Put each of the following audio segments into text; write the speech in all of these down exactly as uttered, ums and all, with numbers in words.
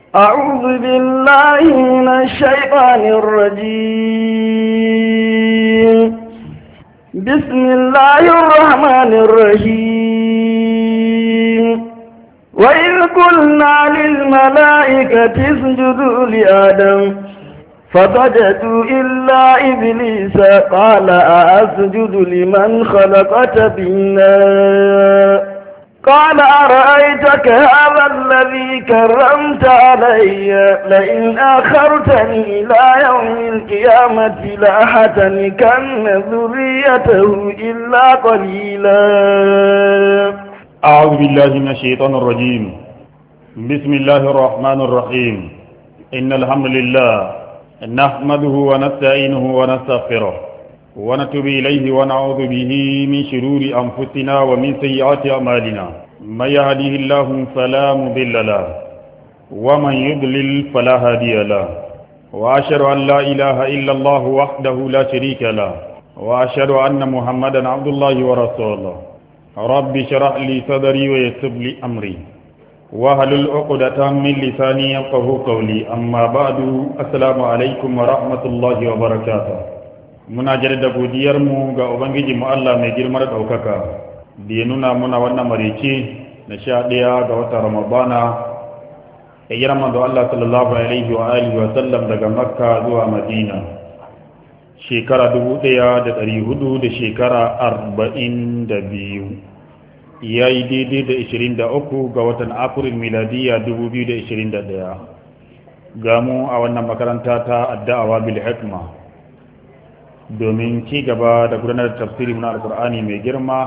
أعوذ بالله من الشيطان الرجيم. بسم الله الرحمن الرحيم. وإذ قلنا للملائكة اسجدوا لآدم فسجدوا إلا إبليس قال أأسجد لمن خلقت طينا قال أرأيتك هذا الذي كرمت علي لئن أخرتني إلى يوم القيامة لأحتنكن ذريته إلا قليلا. أعوذ بالله من الشيطان الرجيم. بسم الله الرحمن الرحيم. إن الحمد لله نحمده ونستعينه ونستغفره ونتوب إليه ونعوذ به من شرور أنفسنا ومن سيئات أعمالنا. من يهده الله فلا مضل له ومن يضلل فلا هادي له. وأشهد أن لا إله إلا الله وحده لا شريك له وأشهد أن محمدا عبد الله ورسوله. رب اشرح لي صدري ويسر لي أمري واحلل عقدة من لساني يفقهوا قولي. أما بعد السلام عليكم ورحمة الله وبركاته. muna jaddada godiyarmu ga ubangiji mu Allah mai girma da daukaka da ya nuna muna wannan marice na sha ɗaya ga watan Ramadana ya yi Ramadan Allah sallallahu alaihi wa alihi wa sallam daga Makka zuwa Madina shekara dubu ɗaya da ɗari hudu da shekara arba'in da biyu ya yi daidai da ishirin da uku ga watan Afril miladiya dubu biyu da ishirin da ɗaya. Ga mu a wannan makaranta ta Ad-Da'wa bil Hikma domin ci gaba da gudanar da tafsiri na alkur'ani mai girma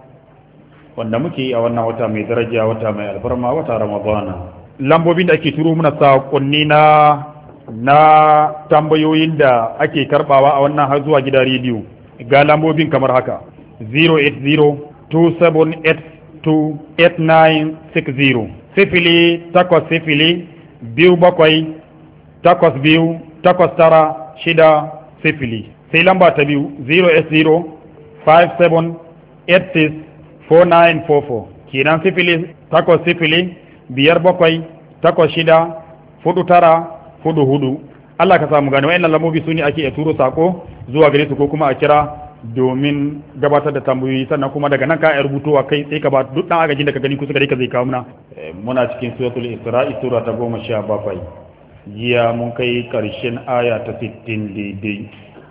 wanda muke a wannan wata mai daraja, wata mai alfarma, wata ramadana. Lambobin da ake turo muna sakonni na na tambayoyin da ake karbawa a wannan har zuwa gida rediyo ga lambobin kamar haka: zero eight zero two seven eight two eight nine six zero, sifili takwas sifili biyu bakwai takwas biyu takwas tara shida sifili. Sai lamba ta biyu zero eight zero five seven eight six four nine four four, kenan sifili takwas sifili biyar bakwai takwas shida fudu tara fudu hudu. Allah ka samu gane wayannan lambobi su ne ake iya turo sako zuwa gare su ko kuma a kira domin gabatar da tambayoyi. Sannan kuma daga nan ka yi rubutowa kai sai ka ba duk dan agajin da ka gani kusa gare ka zai kawo muna. Muna cikin suratul Isra'i sura ta goma sha bakwai. Jiya mun kai karshen aya ta sittin daidai.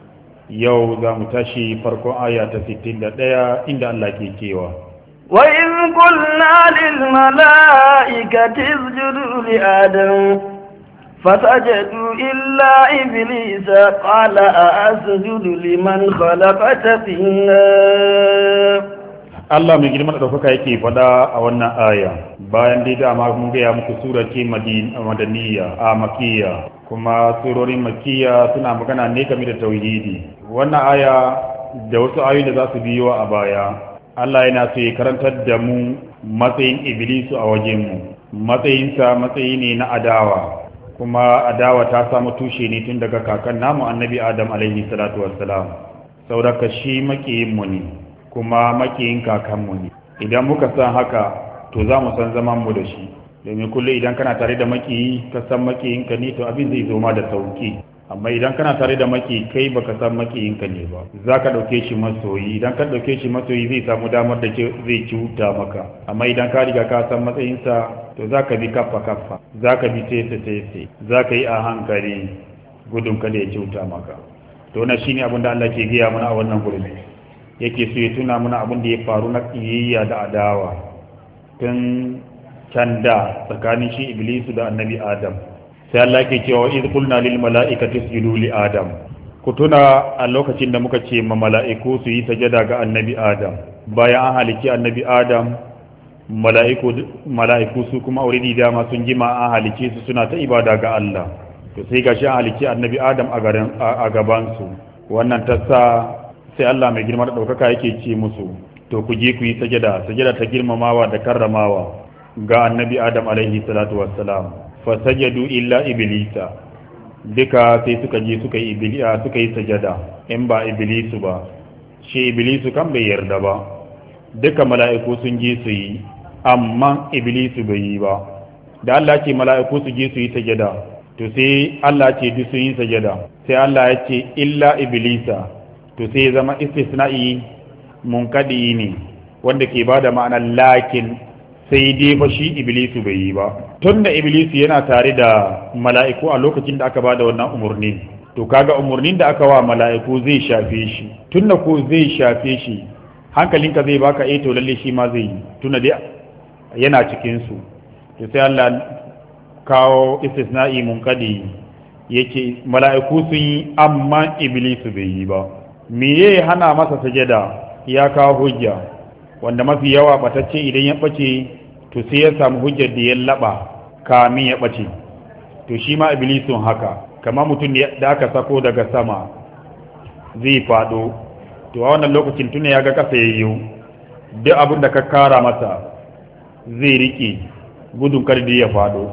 Yau za mu tashi farkon aya ta sittin da ɗaya inda Allah ke cewa وإذ قلنا للملائكة اسجدوا لآدم فسجدوا إلا إبليس قال أأسجد لمن خلقت طينا. Allah mai girma da ɗaukaka yake faɗa a wannan aya bayan dai dama mun gaya muku sura ce madaniya a makiyya, kuma surorin makiyya suna magana ne game da tauhidi. Wannan aya da wasu ayoyi da za su biyo a baya, Allah yana so ya karantar da mu matsayin Iblisu a wajenmu. Matsayinsa matsayi ne na adawa, kuma adawa ta samu tushe ne tun daga kakan namu annabi Adam alaihi salatu wassalam. Sauraka shi makiyinmu ne kuma makiyin kakanmu ne. Idan muka san haka to za mu san zaman mu da shi, domin kullum idan kana tare da makiyi ka san makiyinka ne to abin zai zo ma da sauki. Amma idan kana tare da maki kai baka san makiyinka ne ba, za ka ɗauke shi masoyi. Idan ka ɗauke shi masoyi zai samu damar da zai cuta maka. Amma idan ka riga ka san matsayinsa to za ka bi kaffa kaffa, za ka bi tese tese, za ka yi a hankali gudun kada ya cuta maka. To wannan shine abin da Allah ke gaya mana a wannan gurin. Yake so ya tuna mana abin da ya faru na kiyayya da adawa tun can da tsakanin shi Iblisu da annabi Adam. Sai Allah ke cewa idh qulna lil mala'ikati isjudu li Adam. Ku tuna a lokacin da muka ce ma mala'iku su yi sajada ga annabi Adam. Bayan an halicci annabi Adam, mala'iku mala'iku su kuma already dama sun jima an halicce su suna ta ibada ga Allah. To sai gashi an halicci annabi Adam a garin a gaban su. Wannan ta sa sai Allah mai girma da ɗaukaka yake ce musu to ku je ku yi sajada, sajada ta girmamawa da karramawa ga annabi Adam alaihi salatu wassalam. Fa sajadu illa iblisa, duka sai suka je suka yi ibliya suka yi sajada, in ba iblisu ba. Shi iblisu kan bai yarda ba, duka mala'iku sun je su yi amma iblisu bai yi ba. da Allah ce mala'iku su je su yi sajada to sai Allah ce duk sun yi sajada sai Allah ya ce illa iblisa to sai zama istisna'i munkadi ne wanda ke bada ma'anar lakin sai dai fa shi iblisu bai yi ba tunda iblisu yana tare da mala'iku a lokacin da aka bada wannan umurni to kaga umurnin da aka wa mala'iku zai shafe shi tunda ko zai shafe shi hankalinka zai baka eh to lalle shi ma zai yi tunda dai yana cikin su to sai Allah kawo istisna'i munkadi yake mala'iku sun yi amma iblisu bai yi ba me ya hana masa sajada ya kawo hujja wanda mafi yawa batacce idan ya bace to sai ya samu hujjar da ya laba kamin ya bace to shi ma iblisun haka kama mutum da aka sako daga sama zai fado to a wannan lokacin tuna ya ga kasa yayyo duk abin da ka kara masa zai rike gudun kardi ya fado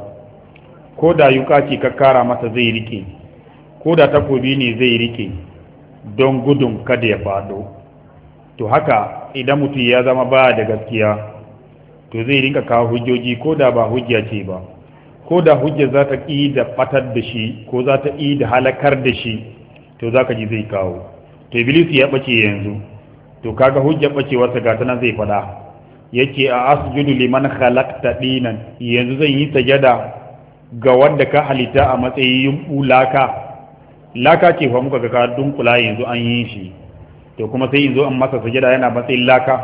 ko da yuka ce ka kara masa zai rike ko da takobi ne zai rike don gudun kada ya fado to haka idan mutum ya zama baya da gaskiya to zai rinka kawo hujjoji ko da ba hujja ce ba ko da hujja za ta ƙi da ɓatar da shi ko za ta ƙi da halakar da shi to za ka ji zai kawo to iblis ya ɓace yanzu to kaga hujja ɓacewarsa ga ta nan zai faɗa yake a asjudu liman khalaqta dinan yanzu zan yi sajada ga wanda ka halitta a matsayin laka laka ce fa muka ga ka dunkula yanzu an yi shi to kuma sai yanzu an masa sajada yana matsayin laka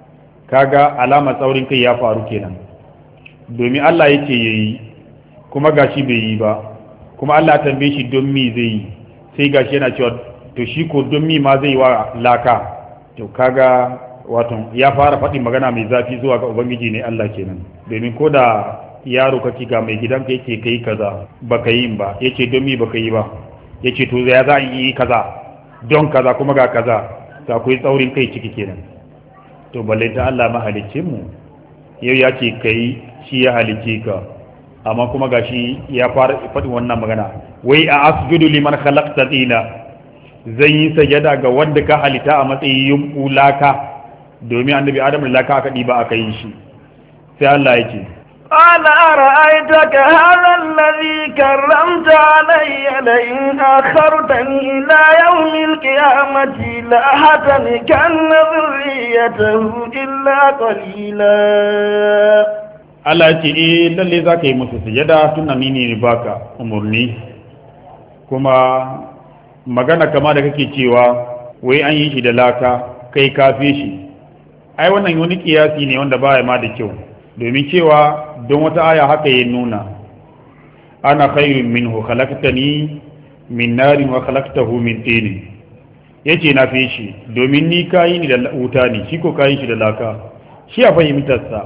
kaga alamar tsaurin kai ya faru kenan domin Allah yake yayi kuma gashi bai yi ba kuma Allah ya tambaye shi don me zai yi sai gashi yana cewa to shi ko don me ma zai wa laka to kaga wato ya fara faɗi magana mai zafi zuwa ga ubangiji ne Allah kenan domin ko da yaro kake ga mai gidanka yake kai kaza baka yi ba yace don me baka yi ba yace to ya za in yi kaza don kaza kuma ga kaza to akwai tsaurin kai ciki kenan to balle ta Allah mahalicin mu yau ya ce kai shi ya halicce ka amma kuma gashi ya fara faɗin wannan magana wai a asjudu liman khalaqta dina zan yi sajada ga wanda ka halitta a matsayin ulaka domin annabi adam da laka aka diba aka yi shi sai Allah ya ce قال أرأيتك هذا الذي كرمت علي لئن أخرتني إلى يوم القيامة لأحتنكن ذريته إلا قليلا Allah ya ce eh lalle za ka yi musu sujada tun nan ne baka umurni kuma magana kama da kake cewa wai an yi shi da laka kai kafe shi ai wannan wani kiyasi ne wanda baya ma da kyau domin cewa don wata aya haka ya nuna ana khairun minhu khalaqtani min narin wa khalaqtahu min tin yace na fi shi domin ni kayi ni da wuta ne shi ko kayi shi da laka shi a fahimtar sa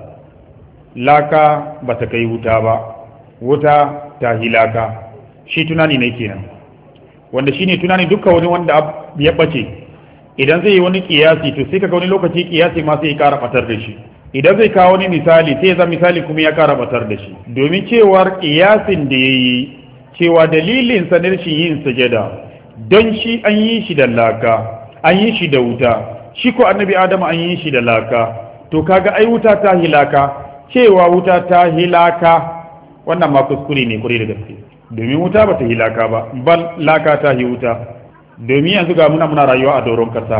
laka ba ta kai wuta ba wuta ta hilaka shi tunani ne kenan wanda shine tunani duka wani wanda ya bace idan zai yi wani kiyasi to sai kaga wani lokaci kiyasi ma sai ya kara batar da shi idan zai kawo wani misali sai ya misali kuma ya kara batar da shi domin cewar kiyasin da yayi cewa dalilin sa ne shi yin sajada don shi an yi shi da laka an yi shi da wuta shi ko annabi adamu an yi shi da laka to kaga ai wuta ta hilaka cewa wuta ta hilaka wannan ma kuskure ne kure da gaske domin wuta ba ta hilaka ba bal laka ta hi wuta domin yanzu ga muna muna rayuwa a doron kasa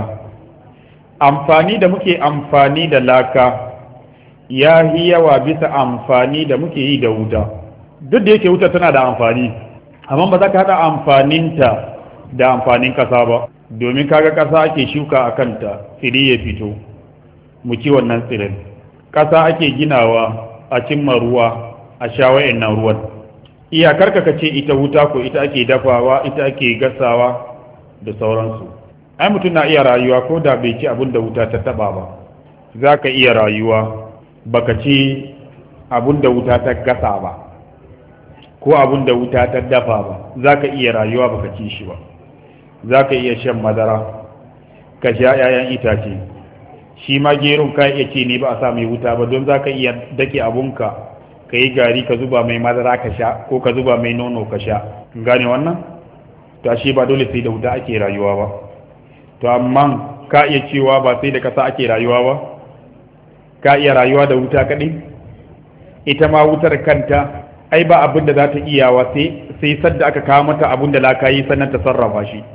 amfani da muke amfani da laka ya yi yawa bisa amfani da muke yi da wuta duk da yake wuta tana da amfani amma ba za ka haɗa amfaninta da amfanin kasa ba domin kaga kasa ake shuka a kanta tsiri ya fito mu ci wannan tsirin kasa ake ginawa a cimma ruwa a sha wa'annan ruwan iyakar ka ce ita wuta ko ita ake dafawa ita ake gasawa da sauransu ai mutum na iya rayuwa ko da bai ci abin da wuta ta taba ba za ka iya rayuwa baka ci abin da wuta ta gasa ba ko abin da wuta ta dafa ba za ka iya rayuwa baka ci shi ba za ka iya shan madara ka sha 'ya'yan itace shi ma gerun ka iya ce ne ba a sa mai wuta ba don za ka iya dake abunka ka yi gari ka zuba mai madara ka sha ko ka zuba mai nono ka sha gane wannan to ashe ba dole sai da wuta ake rayuwa ba to amma ka iya cewa ba sai da kasa ake rayuwa ba ka iya rayuwa da wuta kaɗai ita ma wutar kanta ai ba abin da za ta iyawa sai sai sadda aka kawo mata abin da laka yi sannan ta sarrafa shi,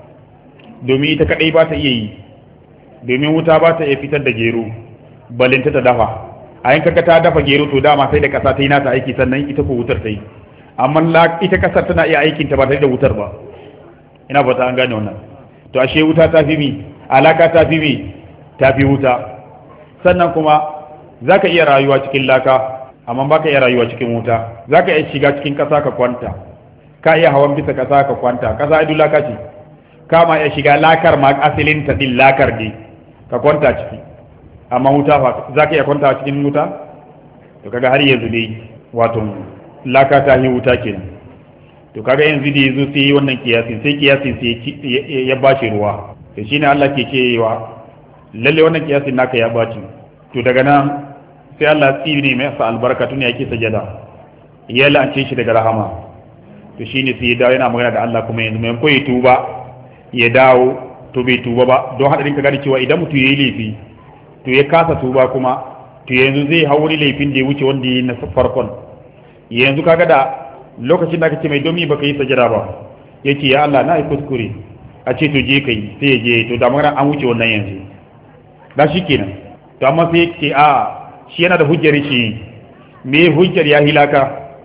domin ita kadai ba ta iya yi, domin wuta ba ta iya fitar da gero balinta ta dafa. a yin kaka ta dafa gero to dama sai da kasa ta yi nata aiki sannan ita ko wutar ta yi, amma ita kasar tana iya aikinta ba tare da wutar ba. ina fata an gane wannan. to ashe wuta ta fi mi, alaka ta fi mi, ta fi wuta. sannan kuma za ka iya rayuwa cikin laka amma ba ka iya rayuwa cikin wuta. za ka iya shiga cikin ƙasa ka kwanta, ka iya hawan bisa ƙasa ka kwanta, ƙasa idu laka ce, ka ma iya shiga lakar ma asalin ta din lakar ne ka kwanta ciki. amma wuta fa za ka iya kwanta cikin wuta? to kaga har yanzu dai wato laka ta yi wuta kenan. to kaga yanzu da yazo sai wannan kiyasin sai kiyasin sai ya bashi ruwa, to shine Allah ke cewa lalle wannan kiyasin naka ya baci. to daga nan sai Allah tsiri mai sa albarka tun yake sajada ya lance shi daga rahama. to shine sai ya dawo yana magana da Allah kuma yanzu mai koyi tuba ya dawo to bai tuba ba, don hadarin ka gani cewa idan mutum yayi laifi to ya kasa tuba kuma to yanzu zai hauri laifin da ya wuce wanda ya na farkon. yanzu kaga da lokacin da aka ce mai domi baka yi sajada ba yace ya Allah na yi kuskure, a ce to je kai sai ya je, to da magana an wuce wannan yanzu da shi kenan. to amma sai yake a shi yana da hujjar shi, me hujjar ya hilaka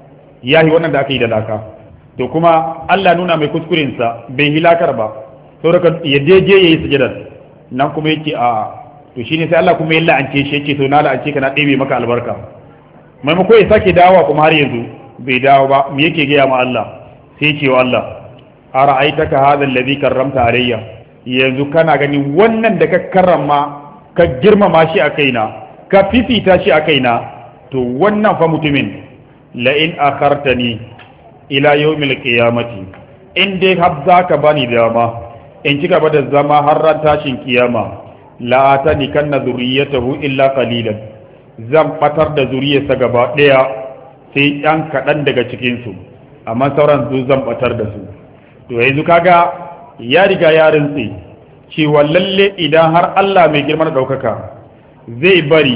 ya hi wannan da aka yi da laka. to kuma Allah nuna mai kuskuren sa bai hilakar ba, saboda ya je je yayi sajada nan kuma yake a to shine sai Allah kuma ya la'ance shi yake to na la'ance ka na ɗebe maka albarka. maimako ya sake dawowa kuma har yanzu bai dawo ba, me yake gaya ma Allah? sai ce wa Allah ara'aitaka hadha alladhi karramta alayya, yanzu kana ganin wannan da ka karrama ka girmama shi a kaina ka fifita shi a kaina, to wannan fa mutumin la in akhartani ila yawmil qiyamati, in dai har zaka bani dama in ci gaba da zama har ran tashin kiyama, la atani kanna zurriyatahu illa qalilan, zan batar da zuriyarsa gaba daya sai ɗan kaɗan daga cikinsu, amma sauran su zan batar da su. to yanzu kaga ya riga ya rintse cewa lalle idan har Allah mai girman ɗaukaka zai bari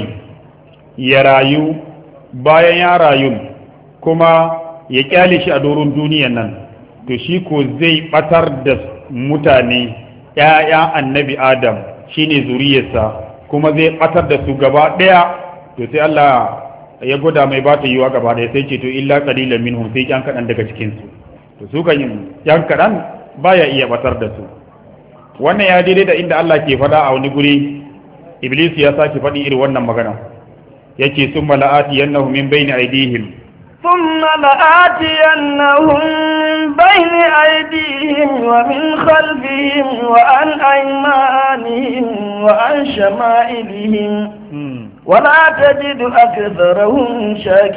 ya rayu, bayan ya rayu kuma ya kyale shi a doron duniyan nan, to shi ko zai batar da mutane ‘ya'ya annabi Adam shine zuriyarsa, kuma zai batar da su gaba ɗaya. to sai Allah ya gwada mai ba ta yiwa gaba ɗaya, sai ce to illa qalilan minhum, sai yan kaɗan daga cikin su. to su kan yan kaɗan baya iya batar da su. wannan ya daidai da inda Allah ke faɗa a wani guri, Iblis ya sake faɗi irin wannan magana, yace summa la'ati yannahum min bayni aydihim ثم لآتينهم من بين أيديهم ومن خلفهم وعن أيمانهم وعن شمائلهم ولا تجد أكثرهم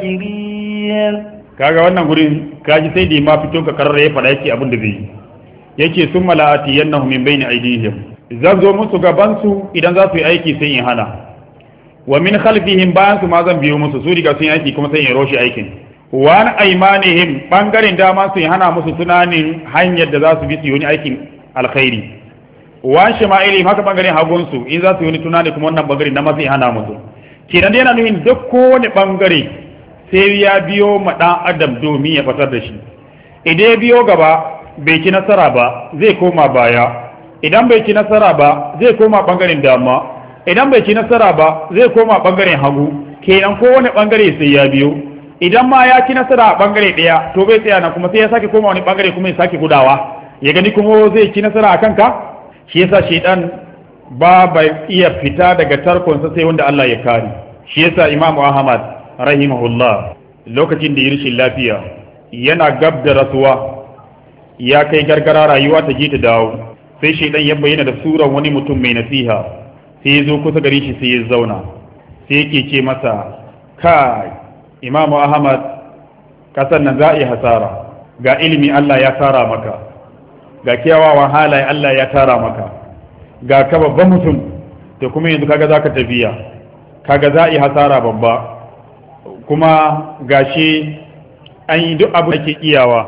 شاكرين. kaga wannan gurin kaji sai da ma fito ka karare ya fada yake abin da zai yake sun mala'ati yannahu min bayni aydihim, zan zo musu gaban su idan za su yi aiki sai in hana, wa min khalfihim bayan su ma zan biyo musu, su riga sun yi aiki kuma sai in roshi aikin, wa an aymanihim bangaren dama su hana musu tunanin hanyar da za su bi su yi aikin alkhairi, wa shama'ilihim haka bangaren hagun su in za su yi tunani kuma wannan bangaren na ma sai hana musu. kenan yana nufin duk kowane bangare sai ya biyo ma dan adam domin ya fatar da shi. idan ya biyo gaba bai ci nasara ba zai koma baya, idan bai ci nasara ba zai koma bangaren dama, idan bai ci nasara ba zai koma bangaren hagu. kenan kowane bangare sai ya biyo, idan ma ya ci nasara a bangare daya to bai tsaya na kuma sai ya sake koma wani bangare kuma ya sake gudawa ya gani kuma zai ci nasara a kanka. shi yasa shedan ba bai iya fita daga tarkonsa sai wanda Allah ya kare. shi yasa Imam Ahmad rahimahullah lokacin da ya rashin lafiya yana gab da rasuwa, ya kai gargara rayuwa ta je ta dawo, sai shedan ya bayyana da surar wani mutum mai nasiha, sai ya zo kusa gare shi sai ya zauna, sai yake ce masa kai Imam Ahmad kasan nan za a yi hasara, ga ilimi Allah ya tara maka, ga kyawawan halaye Allah ya tara maka, ga ka babban mutum, to kuma yanzu kaga zaka tafiya, kaga za a yi hasara babba, kuma gashi an yi duk abu da ke iyawa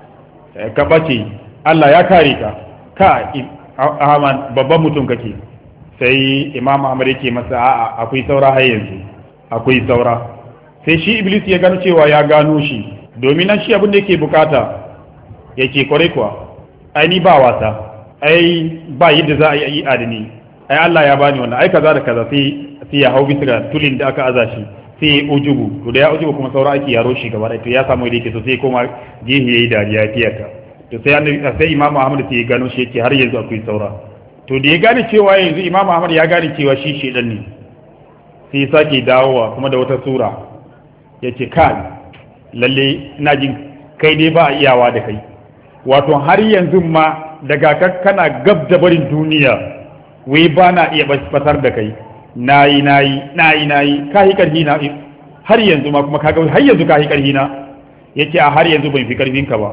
ka bace, Allah ya kare ka, ka Ahmad babban mutum kake. sai Imam Ahmad yake masa a'a akwai saura har yanzu, akwai saura. sai shi Iblis ya gano cewa ya gano shi, domin nan shi abin da yake bukata yake kware kuwa ai ni ba wasa ai ba yadda za a yi adini ai Allah ya bani wannan ai kaza da kaza sai sai ya hau bisa ga tulin da aka aza shi sai ya ujubu to da ya ujubu kuma saura ake yaro shi gaba da to ya samu da yake so sai koma gehe yayi dariya ya tiyata to sai annabi sai Imam Ahmad sai ya gano shi yake har yanzu akwai saura to da ya gane cewa yanzu Imam Ahmad ya gane cewa shi shedan ne sai ya sake dawowa kuma da wata sura yace kai lalle ina jin kai dai ba a iyawa da kai wato har yanzu ma daga kana gab da barin duniya wai ba na iya basar da kai nayi nayi nayi nayi kai karhi na har yanzu ma kuma kaga har yanzu kai karhi na yace a har yanzu ban fi karfin ka ba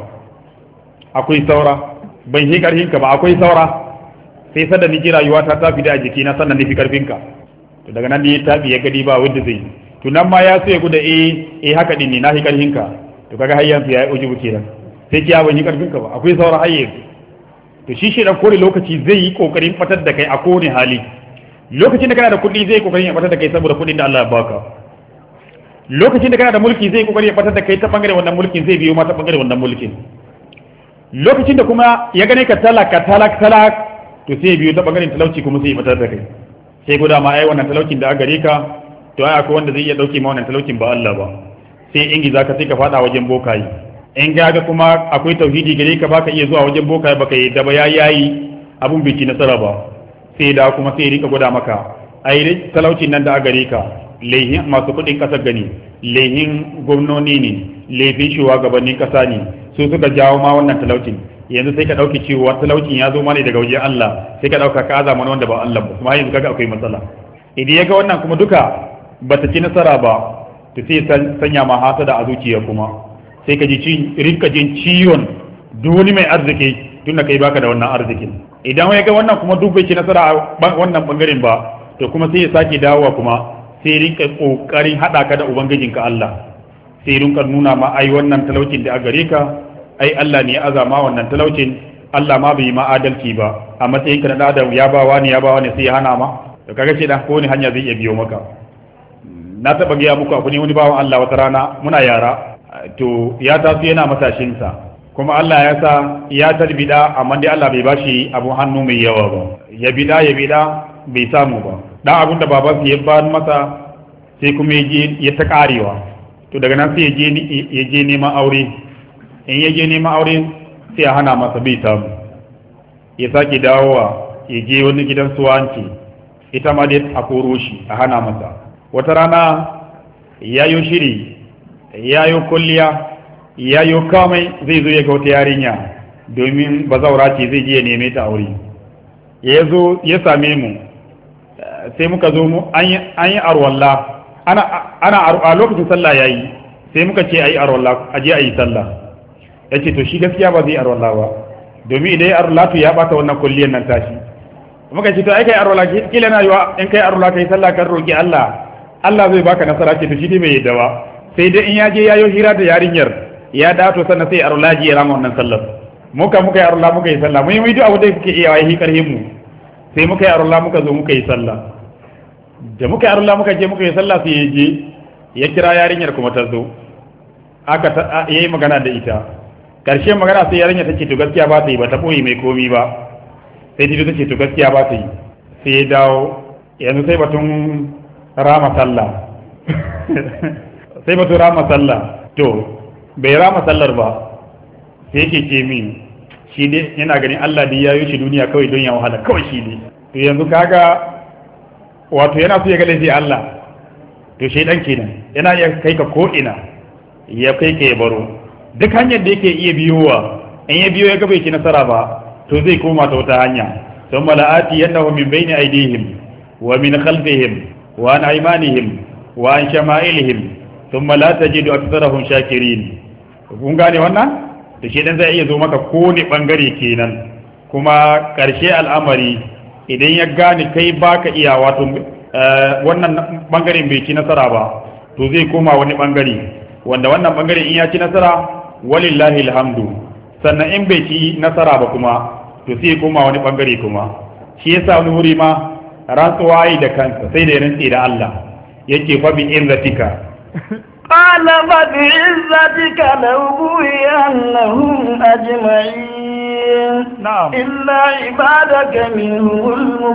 akwai saura ban fi karfin ka ba akwai saura sai sada ni rayuwa ta tafi da jiki na sannan ni fi karfin ka to daga nan ne tafi ya gadi ba wanda zai to nan ma ya so ya guda eh eh haka din ne na fi karfin ka to kaga har yanzu ya yi ujubu kenan sai kiya ban yi karfin ka ba akwai saura har yanzu to shi shi dan kore lokaci zai yi kokarin fatar da kai a kowane hali lokacin da kana da kuɗi zai kokarin ya fatar da kai saboda kuɗin da Allah ya baka lokacin da kana da mulki zai kokarin ya fatar da kai ta bangare wannan mulkin zai biyo ma ta bangare wannan mulkin lokacin da kuma ya gane ka talaka talak talak to sai biyo ta bangaren talauci kuma sai ya fatar da kai sai guda ma ai wannan talaucin da aka gare ka to ai akwai wanda zai iya dauke ma wannan talaucin ba Allah ba sai ingi zaka sai ka fada wajen bokayi in ga kuma akwai tauhidi gare ka baka iya zuwa wajen bokaye baka yi da ba ya yayi abun biki nasara ba sai da kuma sai rika gwada maka ai talaucin nan da a gare ka lehin masu kudin kasar gani lehin gwamnoni ne lefin shugabannin kasa ne su suka jawo ma wannan talaucin yanzu sai ka dauki cewa talaucin ya zo ma ne daga wajen Allah sai ka dauka ka azama wanda ba Allah ba kuma yanzu kaga akwai matsala idan ya ga wannan kuma duka bata ci nasara ba to sai sanya ma hasada a zuciya kuma sai ka ji rinka jin ciwon duk wani mai arziki tun da kai baka da wannan arzikin idan ya ga wannan kuma duk bai ci nasara a wannan bangaren ba to kuma sai ya sake dawowa kuma sai rinka kokarin hada ka da ubangijinka Allah sai rinka nuna ma ai wannan talaucin da a gare ka ai Allah ne ya azama wannan talaucin Allah ma bai ma adalci ba a matsayin ka na adam ya ba wani ya ba wani sai ya hana ma to kaga shi dan ko ne hanya zai iya biyo maka na taba ga muku abu ne wani bawan Allah wata rana muna yara to ya taso yana matashinsa kuma Allah ya sa ya tarbida amma dai Allah bai bashi abu hannu mai yawa ba ya bida ya bida bai samu ba dan abin da babansa ya ba masa sai kuma ya ya ta karewa to daga nan sai ya je ya je neman aure in ya je neman aure sai ya hana masa bai samu ya sake dawowa ya je wani gidan suwanci ita ma dai a koro shi a hana masa wata rana ya yi shiri ya yi kulliya ya yi kamai zai zo ya ga wata yarinya domin bazaura ce zai je ya neme ta aure ya zo ya same mu sai muka zo mu an yi arwalla ana a lokacin sallah ya yi sai muka ce a yi arwalla a je a yi sallah ya ce to shi gaskiya ba zai arwalla ba domin idan ya arwalla to ya bata wannan kulliyar nan tashi muka ce to ai kai arwalla kila na yiwa in kai arwalla kai sallah kan roki Allah Allah zai baka nasara ce to shi dai bai yadda ba sai dai in ya je yayo hira da yarinyar ya dato sannan sai arwalla ji ya rama wannan sallar muka muka yi arwalla muka yi sallah mun yi duk abu da kake iya yi karhin mu sai muka yi arwalla muka zo muka yi sallah da muka yi arwalla muka je muka yi sallah sai ya je ya kira yarinyar kuma ta zo aka yayi magana da ita karshe magana sai yarinya take to gaskiya ba ta yi ba ta boye mai komi ba sai ta ce to gaskiya ba ta yi sai ya dawo yanzu sai batun rama sallah sai batun rama sallah to bai rama sallar ba sai yake ce min shi ne yana ganin Allah da ya yi shi duniya kawai don ya wahala kawai shi ne to yanzu kaga wato yana so ya ga laifi Allah to shaidan kenan yana iya kai ka ko ina ya kai ka ya baro duk hanyar da yake iya biyowa in ya biyo ya ga bai ci nasara ba to zai koma ta wata hanya ثم لآتينهم من بين أيديهم ومن خلفهم وعن أيمانهم وعن شمائلهم ثم لا تجد أكثرهم شاكرين kun gane wannan da shi dan zai iya zo maka kowane bangare kenan kuma karshe al'amari idan ya gane kai baka iya wato wannan bangaren bai ci nasara ba to zai koma wani bangare wanda wannan bangare in ya ci nasara walillahi alhamdu sannan in bai ci nasara ba kuma to sai koma wani bangare kuma shi yasa wani wuri ma rantsuwa yi da kansa sai da ya rantse da Allah yake fa bi izzatika قال فبعزتك لأغوينهم أجمعين نعم إلا عبادك منهم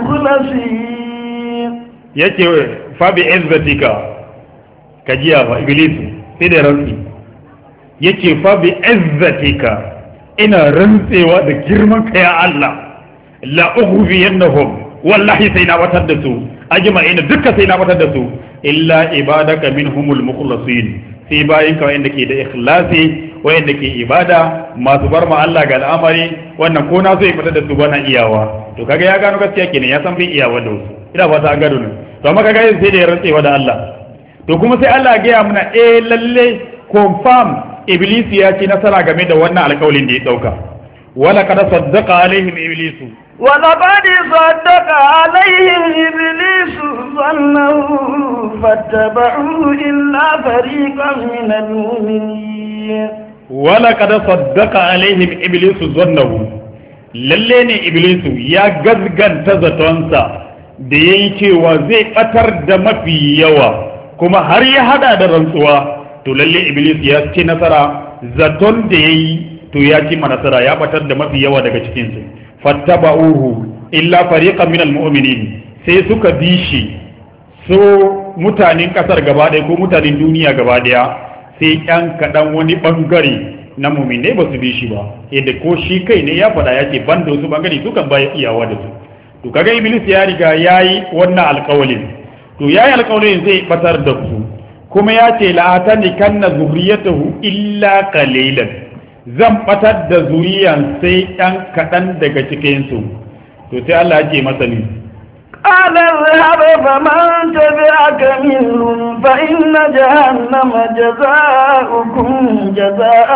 المخلصين yake fa bi izzatika kajiya ba iblisu sai da rantsi yake fa bi izzatika ina rantsewa da girman ka ya Allah la ughwiyannahum wallahi sai na batar da su ajma'ina dukkan sai na batar da su illa ibadaka minhumul mukhlasin sai bayin ka wanda ke da ikhlasi wanda ke ibada masu bar ma Allah ga al'amari wannan ko na so ya batar da su bana iyawa to kaga ya gano gaskiya kenan ya san bai iyawa da su ina ba ta gado ne to amma kaga sai da ya rantsewa da Allah to kuma sai Allah ya gaya mana eh lalle confirm iblis ya ci nasara game da wannan alƙawarin da ya dauka wala kada saddaqa alaihim iblisu ولقد صدق عليهم إبليس ظنه فاتبعوه إلا فريقا من المؤمنين ولقد صدق عليهم إبليس ظنه lalle ne iblisu ya gazganta zatonsa da ya yi cewa zai ɓatar da mafi yawa kuma har ya hada da rantsuwa to lalle iblis ya ci nasara zaton da ya yi to ya ci nasara ya ɓatar da mafi yawa daga cikinsu fattaba'uhu illa fariqan minal mu'minin sai suka bi shi so mutanen kasar gaba ɗaya ko mutanen duniya gaba ɗaya sai ƴan kaɗan wani ɓangare na mu'minai ba su bi shi ba yadda ko shi kai ne ya faɗa ya ce ban da wasu ɓangare su kan baya iyawa da su to kaga iblis ya riga ya yi wannan alƙawalin to ya yi alƙawalin zai batar da su kuma ya ce la'atani kanna zurriyatahu illa qalilan zan batar da zuriyan sai ɗan kaɗan daga cikinsu to sai Allah ya ce masa ni قال اذهب فمن تبعك منهم فإن جهنم جزاؤكم جزاء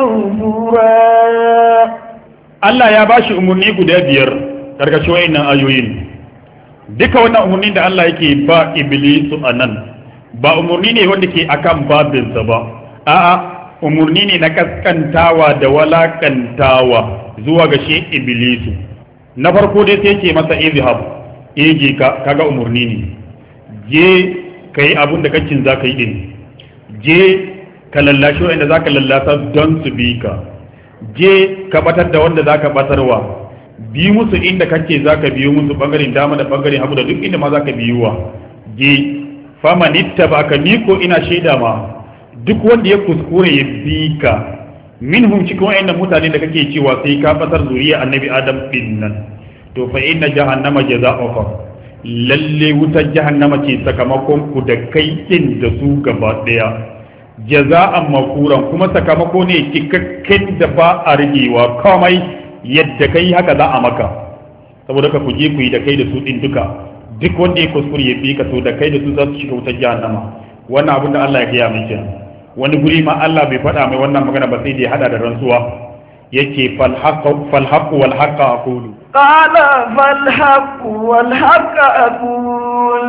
موفورا Allah ya bashi umarni guda biyar karkashin wayannan ayoyin duka wannan umarni da Allah yake ba iblisu anan ba umarni ne wanda ke akan babinsa ba a'a umarni ne na kaskantawa da walakantawa zuwa ga shi iblisu na farko dai sai ce masa izhab eje ka kaga umarni ne je kai abun da kacin zaka yi din je ka lallashi wanda zaka lallasa don su bi ka je ka batar da wanda zaka batarwa bi musu inda kake zaka biyo musu bangaren dama da bangaren hagu da duk inda ma zaka biyuwa je faman ittabaka ni ko ina shaida ma duk wanda ya kuskure ya bi ka minhum cikin wayannan mutane da kake cewa sai ka fasar zuriya annabi adam din nan to fa inna jahannama jazaa'uha lalle wutar jahannama ce sakamakon ku da kai din da su gaba daya jaza'an makuran kuma sakamako ne cikakken da ba a rigewa komai yadda kai haka za a maka saboda ka ku je ku yi da kai da su din duka duk wanda ya kuskure ya bi ka to da kai da su za su shiga wutar jahannama wannan abin da Allah ya gaya mai kenan wani guri ma Allah bai faɗa mai wannan magana ba sai da ya hada da rantsuwa yake fal haqq fal haqq wal haqq aqulu qala fal haqq wal haqq aqul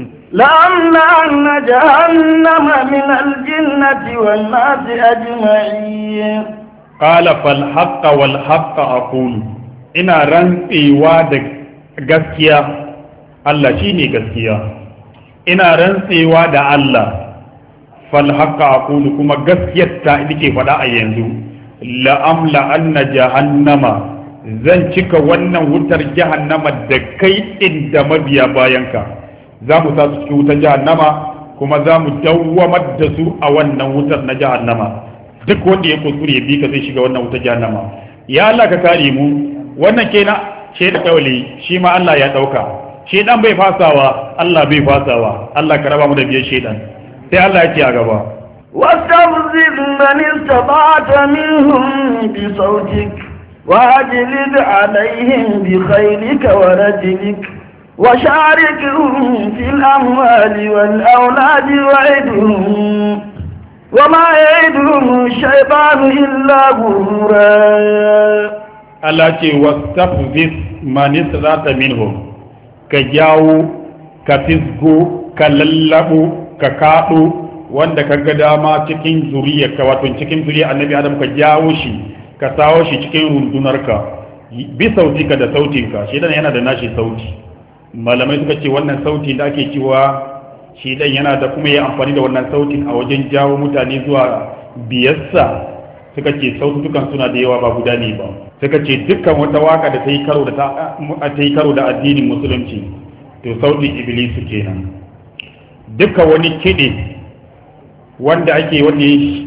la'amla jahannama min al jinnati wan nasi ajma'in qala fal haqq wal haqq aqulu ina rantsewa da gaskiya Allah shine gaskiya ina rantsewa da Allah fal haqqa aqulu kuma gaskiyar ta nake faɗa a yanzu la amla anna jahannama zan cika wannan wutar jahannama da kai inda mabiya bayanka za mu sa su cikin wutar jahannama kuma za mu dawwamar da su a wannan wutar na jahannama duk wanda ya kuskure ya bi ka zai shiga wannan wutar jahannama ya Allah ka kare mu wannan kenan ce da kawali shi ma Allah ya dauka shedan bai fasawa Allah bai fasawa Allah ka raba mu da biyan shedan sai Allah ya ce a gaba واستفزز من استطعت منهم بصوتك واجلد عليهم بخيلك ورجلك وشاركهم في الأموال والأولاد وعدهم وما يعدهم الشيطان إلا غرورا Allah ce wastafziz man istata minhum ka jawo ka fisgo ka lallabo ka kaɗo wanda ka ga dama cikin zuriyarka wato cikin zuriyar annabi adam ka jawo shi ka sawo shi cikin rundunarka bi sautika da sautinka shi dan yana da nashi sauti malamai suka ce wannan sauti da ake cewa shi dan yana da kuma ya amfani da wannan sautin a wajen jawo mutane zuwa biyarsa. Suka ce sautukan suna da yawa ba guda ne ba. Suka ce dukkan wata waka da ta yi karo da ta yi karo da addinin musulunci to sautin iblisu kenan. Dukkan wani kiɗi wanda ake wanda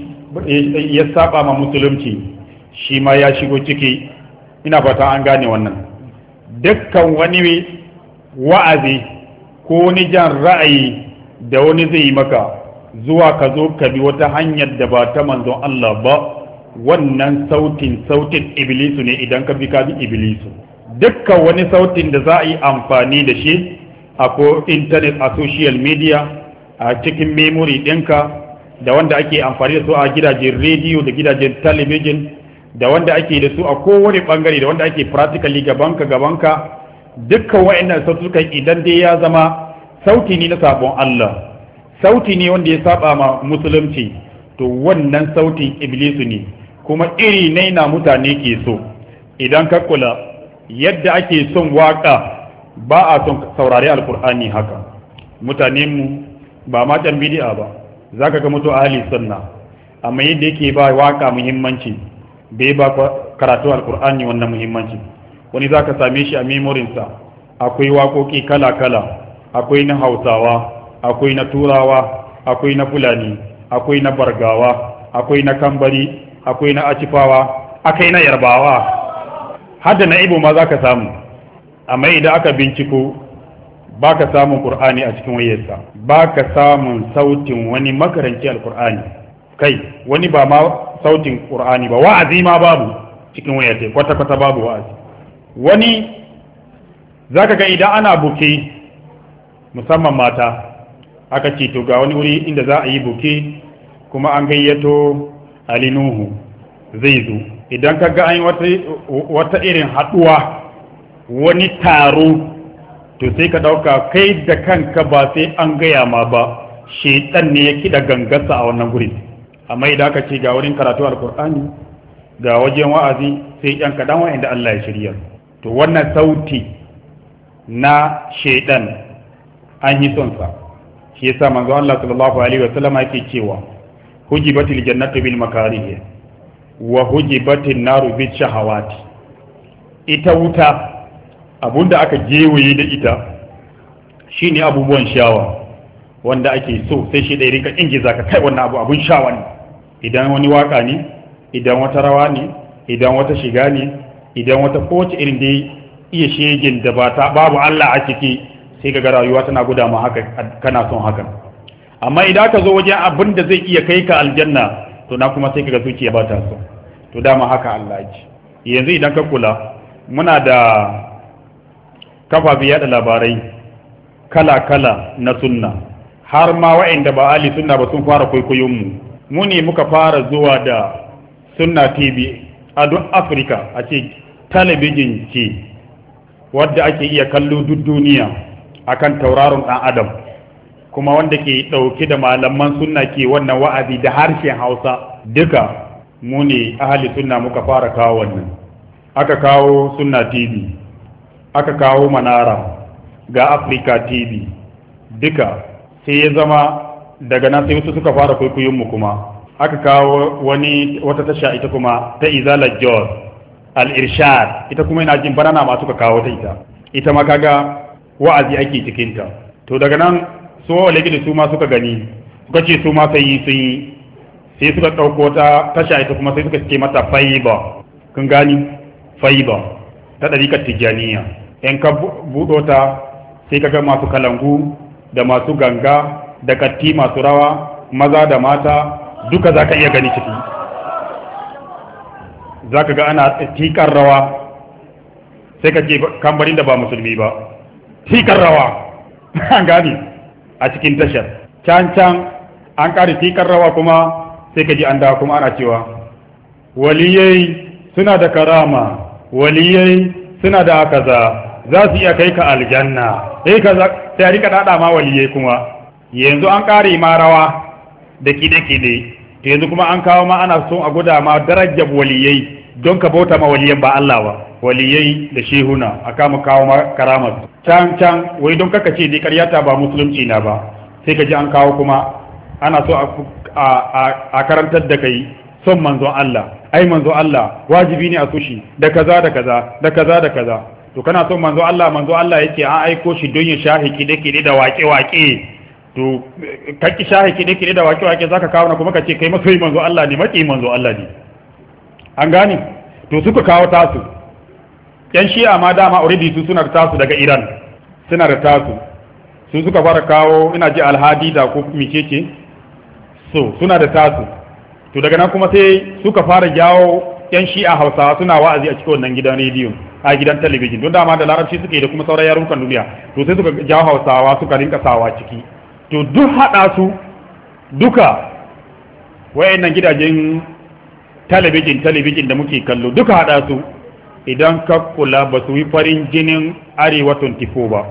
ya saba ma musulunci shi ma ya shigo ciki. Ina fata an gane wannan. Dukkan wani wa'azi ko wani jan ra'ayi da wani zai yi maka zuwa ka zo ka bi wata hanyar da ba ta manzon Allah ba, wannan sautin sautin iblisu ne. Idan ka bi ka bi iblisu. Dukkan wani sautin da za a yi amfani da shi a ko internet, a social media, a cikin memory ɗinka, da wanda ake amfani da su a gidajen rediyo da gidajen talabijin, da wanda ake da su a kowane bangare, da wanda ake practically gabanka gabanka, dukkan wa'annan sautukan idan dai ya zama sauti ne na sabon Allah, sauti ne wanda ya saba ma musulunci, to wannan sautin iblisu ne. Kuma iri ne na mutane ke so. Idan ka kula yadda ake son waka, ba a son saurari alkur'ani haka. Mutane mu ba ma can bid'a ba, zaka ga mutu ahli sunna, amma yadda yake ba waka muhimmanci bai ba karatu alkur'ani wannan muhimmanci. Wani zaka same shi a memorinsa akwai waƙoƙi kala-kala, akwai na Hausawa, akwai na Turawa, akwai na Fulani, akwai na Bargawa, akwai na Kambari, akwai na Acifawa, akwai na Yarbawa, hadda na Ibo ma zaka samu. Amma idan aka binciko baka samun Qur'ani a cikin wayarsa, baka samun sautin wani makaranci alkur'ani. Kai wani ba ma sautin Qur'ani ba, wa'azi ma babu cikin wayarsa, kwata-kwata babu wa'azi. Wani zaka ga idan ana buke, musamman mata, aka ce to ga wani wuri inda za a yi buke kuma an gayyato Ali Nuhu zai zo. Idan ka ga an yi wata, wata irin haɗuwa, wani taro, to sai ka ɗauka kai da kanka ba sai an gaya ma ba, shaitan ne ya kiɗa gangarsa a wannan guri. Amma idan aka ce ga wurin karatu alkur'ani, ga wajen wa'azi, sai yan kaɗan wa'inda Allah ya shirya. To wannan sauti na shaitan an yi son sa. Shi yasa manzo Allah sallallahu alaihi wasallam yake cewa hujibatil jannatu bil makarih wa hujibatin naru bil shahawati. Ita wuta abunda aka jewaye da ita shine abubuwan shawa wanda ake so, sai shi dai rika ingiza ka kai wannan abu abun shawa ne. Idan wani waka ne, idan wata rawa ne, idan wata shiga ne, idan wata kowace irin dai iya shegin da ba ta babu Allah a ciki, sai ka ga rayuwa tana guda ma haka, kana son hakan. Amma idan ka zo wajen abin da zai iya kai ka aljanna, to na kuma sai ka ga zuciya ba ta so. To dama haka Allah ji. Yanzu idan ka kula, muna da kafafen yada labarai kala-kala na sunna, har ma wa'anda ba ahli sunna ba sun fara kwaikwayon mu. Mu ne muka fara zuwa da Sunna T V a duk Afirka, a ce talabijin ce wadda ake iya kallo duk duniya akan tauraron ɗan adam, kuma wanda ke ɗauke da malaman sunna ke wannan wa'azi da harshen Hausa. Duka mu ne ahli sunna muka fara kawo wannan. Aka kawo Sunna T V, aka kawo Manara, ga Africa T V, duka sai ya zama daga nan sai wasu suka fara kwaikwayon mu kuma. Aka kawo wani wata tasha ita kuma ta Izala Jos Al-Irshad, ita kuma ina jin banana ma suka kawo ta ita. Ita ma kaga wa'azi ake cikin ta. To daga nan su walegi da su ma suka gani, suka ce su ma sai yi sun yi, sai suka ɗauko ta tasha ita kuma sai suka ce mata Faiba. Kun gani? Faiba ta ɗarikar Tijjaniya. In ka buɗo ta sai kaga masu kalangu da masu ganga da katti masu rawa, maza da mata, duka za ka iya gani ciki. Za ka ga ana tikar rawa, sai ka ce kambarin da ba musulmi ba, tikar rawa an gani a cikin tashar. Can can an ƙari tikar rawa kuma sai ka ji an dawo kuma ana cewa waliyai suna da karama, waliyai suna da kaza, za su iya kai ka aljanna, sai ka sai rika dada ma waliyai kuma. Yanzu an ƙari ma rawa da kide-kide, to yanzu kuma an kawo ma ana son a guda ma darajar waliyai don ka bauta ma waliyan ba Allah ba. Waliyai da shehuna a kama kawo ma karamar can can, wai don kaka ce dai karyata ba musulunci na ba, sai ka ji an kawo kuma ana so a karantar da kai son manzon Allah ai manzon Allah wajibi ne a so shi da kaza da kaza da kaza da kaza to kana son manzon Allah manzon Allah yake an aiko shi don ya shahi kide-kide da waƙe-waƙe to kaki shahi kide-kide da waƙe-waƙe zaka kawo na kuma ka ce kai masoyi manzon Allah ne maki manzon Allah ne an gane to suka kawo tasu yan shi'a ma dama already su suna da tasu daga Iran suna da tasu su suka fara kawo ina ji alhadi da ko micece so suna da tasu to daga nan kuma sai suka fara jawo yan shi'a Hausawa suna wa'azi a cikin wannan gidan rediyo a gidan talabijin don dama da larabci suke da kuma sauran yarukan duniya to sai suka jawo Hausawa suka rinka sawa ciki to duk hada su duka wayannan gidajen talabijin talabijin da muke kallo duka hada su idan ka kula ba su yi farin jinin Arewa twenty four ba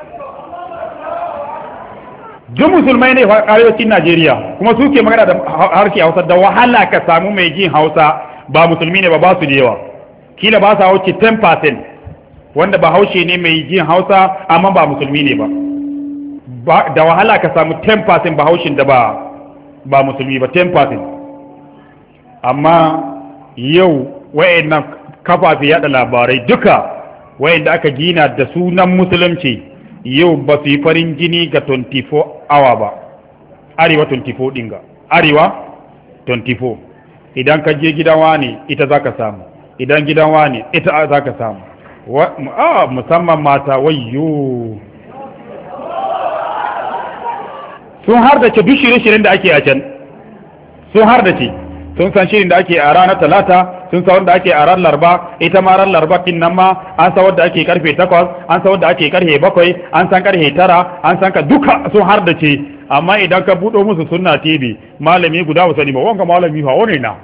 duk musulmai ne a arewacin Najeriya kuma suke magana da harshe Hausa da wahala ka samu mai jin Hausa ba musulmi ne ba ba su da yawa kila ba sa wuce ten percent wanda ba haushe ne mai jin Hausa amma ba musulmi ne ba da wahala ka samu ten percent ba haushin da ba ba musulmi ba ten percent amma yau wayannan kafafi yada labarai duka wayanda aka gina da sunan musulunci yau ba su yi farin jini ga twenty four hour ba Arewa twenty four dinga Arewa twenty four idan ka je gidan wani ita za ka samu idan gidan wani ita za ka samu a musamman mata wayyo sun har da ce duk shirye-shiryen da ake a can sun har da ce sun san shirin da ake a ranar talata sun san wanda ake a ran larba ita ma ran larba kin nan ma an san wanda ake karfe takwas an san wanda ake karfe bakwai an san karfe tara an san ka duka sun har da ce amma idan ka buɗo musu sunna T V malami guda ba sani ba wanga malami fa wani na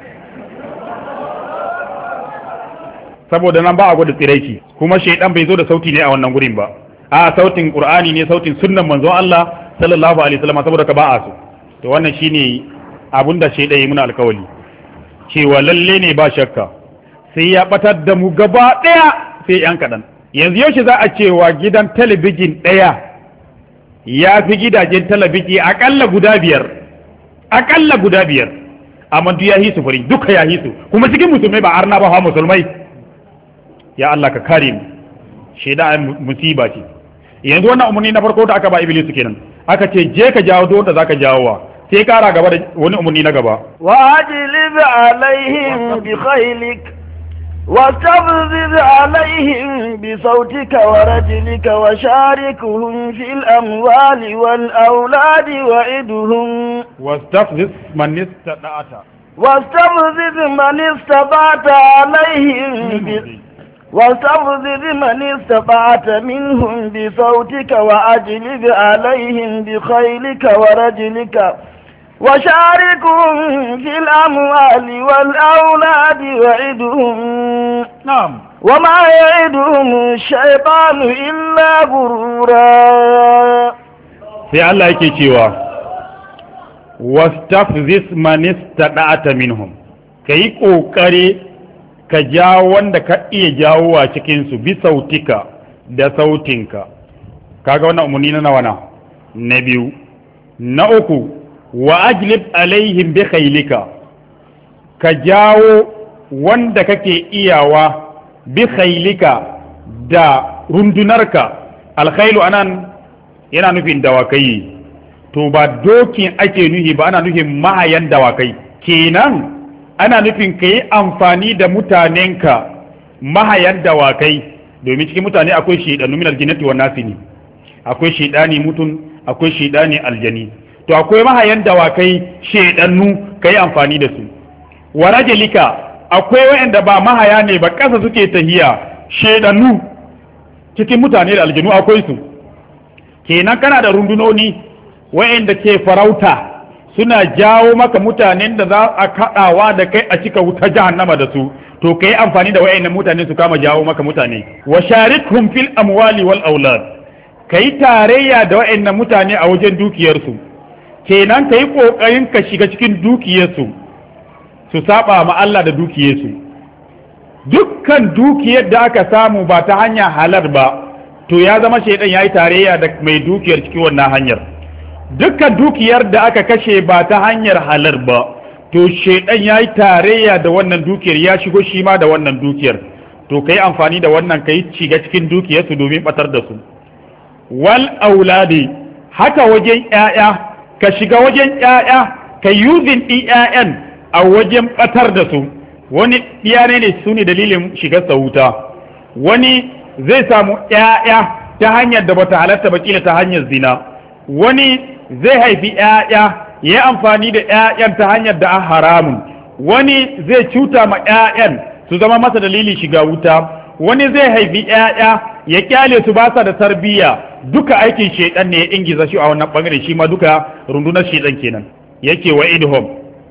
saboda nan ba a gwada tsiraici kuma shaidan bai zo da sauti ne a wannan gurin ba a sautin Qur'ani ne sautin sunnan manzon Allah sallallahu alaihi wasallam saboda ka ba a so to wannan shine abinda shaidan yi muna alkawali cewa lalle ne ba shakka sai ya batar da mu gaba daya sai yan kadan yanzu yaushe za a cewa gidan talabijin daya ya fi gidajen talabijin akalla guda biyar akalla guda biyar amma duk ya hisu fari duka ya hisu kuma cikin musulmai ba arna ba ha musulmai ya Allah ka kare mu sheda musiba ce yanzu wannan umarni na farko da aka ba iblis kenan aka ce je ka jawo don da zaka jawowa sai kara gaba da wani umarni na gaba wa ajlib alaihim bi khaylik واستفزز عليهم بصوتك ورجلك وشاركهم في الأموال والأولاد وعدهم واستفزز من استطعت واستفزز من استطعت عليهم ب... واستفزز من استطعت منهم بصوتك وأجلب عليهم بخيلك ورجلك وشاركهم في الأموال والأولاد وعدهم نعم وما يعدهم الشيطان إلا غرورا في الله يكي cewa wastafziz man istada'ata minhum kai kokare ka jawo wanda ka iya jawo a cikin su bi sautika da sautinka kaga wannan umarni na nawa na biyu na uku wa ajlib alaihim bi khaylika ka jawo wanda kake iyawa bi khaylika da rundunarka alkhailu anan yana nufin dawakai to ba dokin ake nufi ba ana nufin mahayan dawakai kenan ana nufin ka yi amfani da mutanenka mahayan dawakai domin cikin mutane akwai shaidanu min aljinnati wan nasi ne akwai shaidani mutun akwai shaidani aljani to akwai mahayan dawakai shaidannu ka yi amfani da su wa rajulika akwai wayanda ba mahaya ne ba kasa suke tahiya shaidannu cikin mutane da aljanu akwai su kenan kana da rundunoni wayanda ke farauta suna jawo maka mutanen da za a kaɗawa da kai a cika wuta jahannama da su to kai amfani da wayannan mutane su kama jawo maka mutane wa sharikhum fil amwali wal aulad kai tarayya da wayannan mutane a wajen dukiyarsu kenan kai kokarin ka shiga cikin dukiyarsu su saba ma Allah da dukiyarsu dukkan dukiyar da aka samu ba ta hanya halal ba to ya zama shaidan yayi tarayya da mai dukiyar cikin wannan hanyar dukkan dukiyar da aka kashe ba ta hanyar halal ba to shedan yayi tarayya da wannan dukiyar ya shigo shi ma da wannan dukiyar to kai amfani da wannan kai shiga cikin dukiyar su domin batar da su wal auladi haka wajen ƴaƴa ka shiga wajen ƴaƴa ka using ɗin ƴaƴan a wajen batar da su wani ɗiya ne su ne dalilin shigar sa wuta wani zai samu ƴaƴa ta hanyar da bata halatta ba kila ta hanyar zina wani zai haifi ƴaƴa ya amfani da ƴaƴan ta hanyar da haramun wani zai cuta ma ƴaƴan su zama masa dalilin shiga wuta wani zai haifi ƴaƴa ya kyale su ba sa da tarbiyya duka aikin shedan ne ya ingiza shi a wannan bangare shi ma duka rundunar shedan kenan yake wa idhum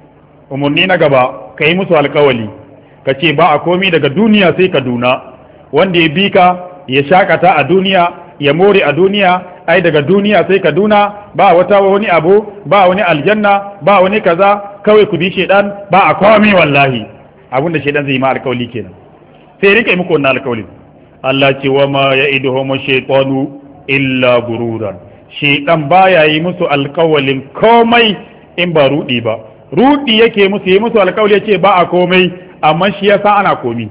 umurni na gaba kai musu alkawali ka ce ba a komi daga duniya sai kaduna wanda ya bi ka ya shakata a duniya ya more a duniya ai daga duniya sai kaduna ba wata wani abu ba wani aljanna ba wani kaza kawai ku bi shedan ba a komi wallahi abinda shedan zai yi ma alkawali kenan sai rike muku wannan alkawali Allah ce wa ma ya'iduhum shaytanu illa gururan shedan baya yi musu alkawalin komai in ba rudi ba rudi yake musu yi musu alkawali yace ba a komai amma shi yasa ana komi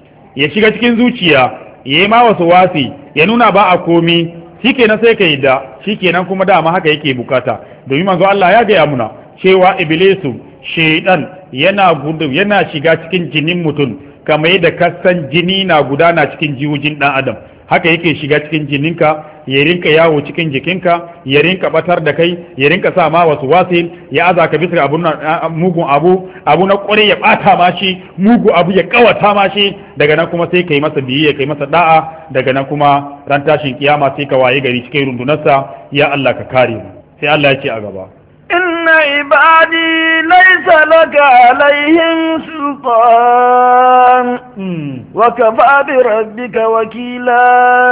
ya shiga cikin zuciya yayi ma wasu wasi ya nuna ba a komi shikenan sai ka yadda shikenan kuma dama haka yake bukata domin manzo Allah ya gaya muna cewa iblisu shedan yana gudu yana shiga cikin jinin mutum kamar yadda kasan jini na gudana cikin jiwujin dan adam haka yake shiga cikin jininka ya rinka yawo cikin jikinka ya rinka batar da kai ya rinka sa ma wasu wasil ya aza ka bisa abun mugun abu abu na kware ya bata ma shi mugu abu ya kawata ma shi daga nan kuma sai kai masa biyayya kai masa da'a daga nan kuma ran tashin kiyama sai ka waye gari cikin rundunarsa ya Allah ka kare mu sai Allah ya ce a gaba إن عبادي ليس لك عليهم سلطان وكفى بربك وكيلا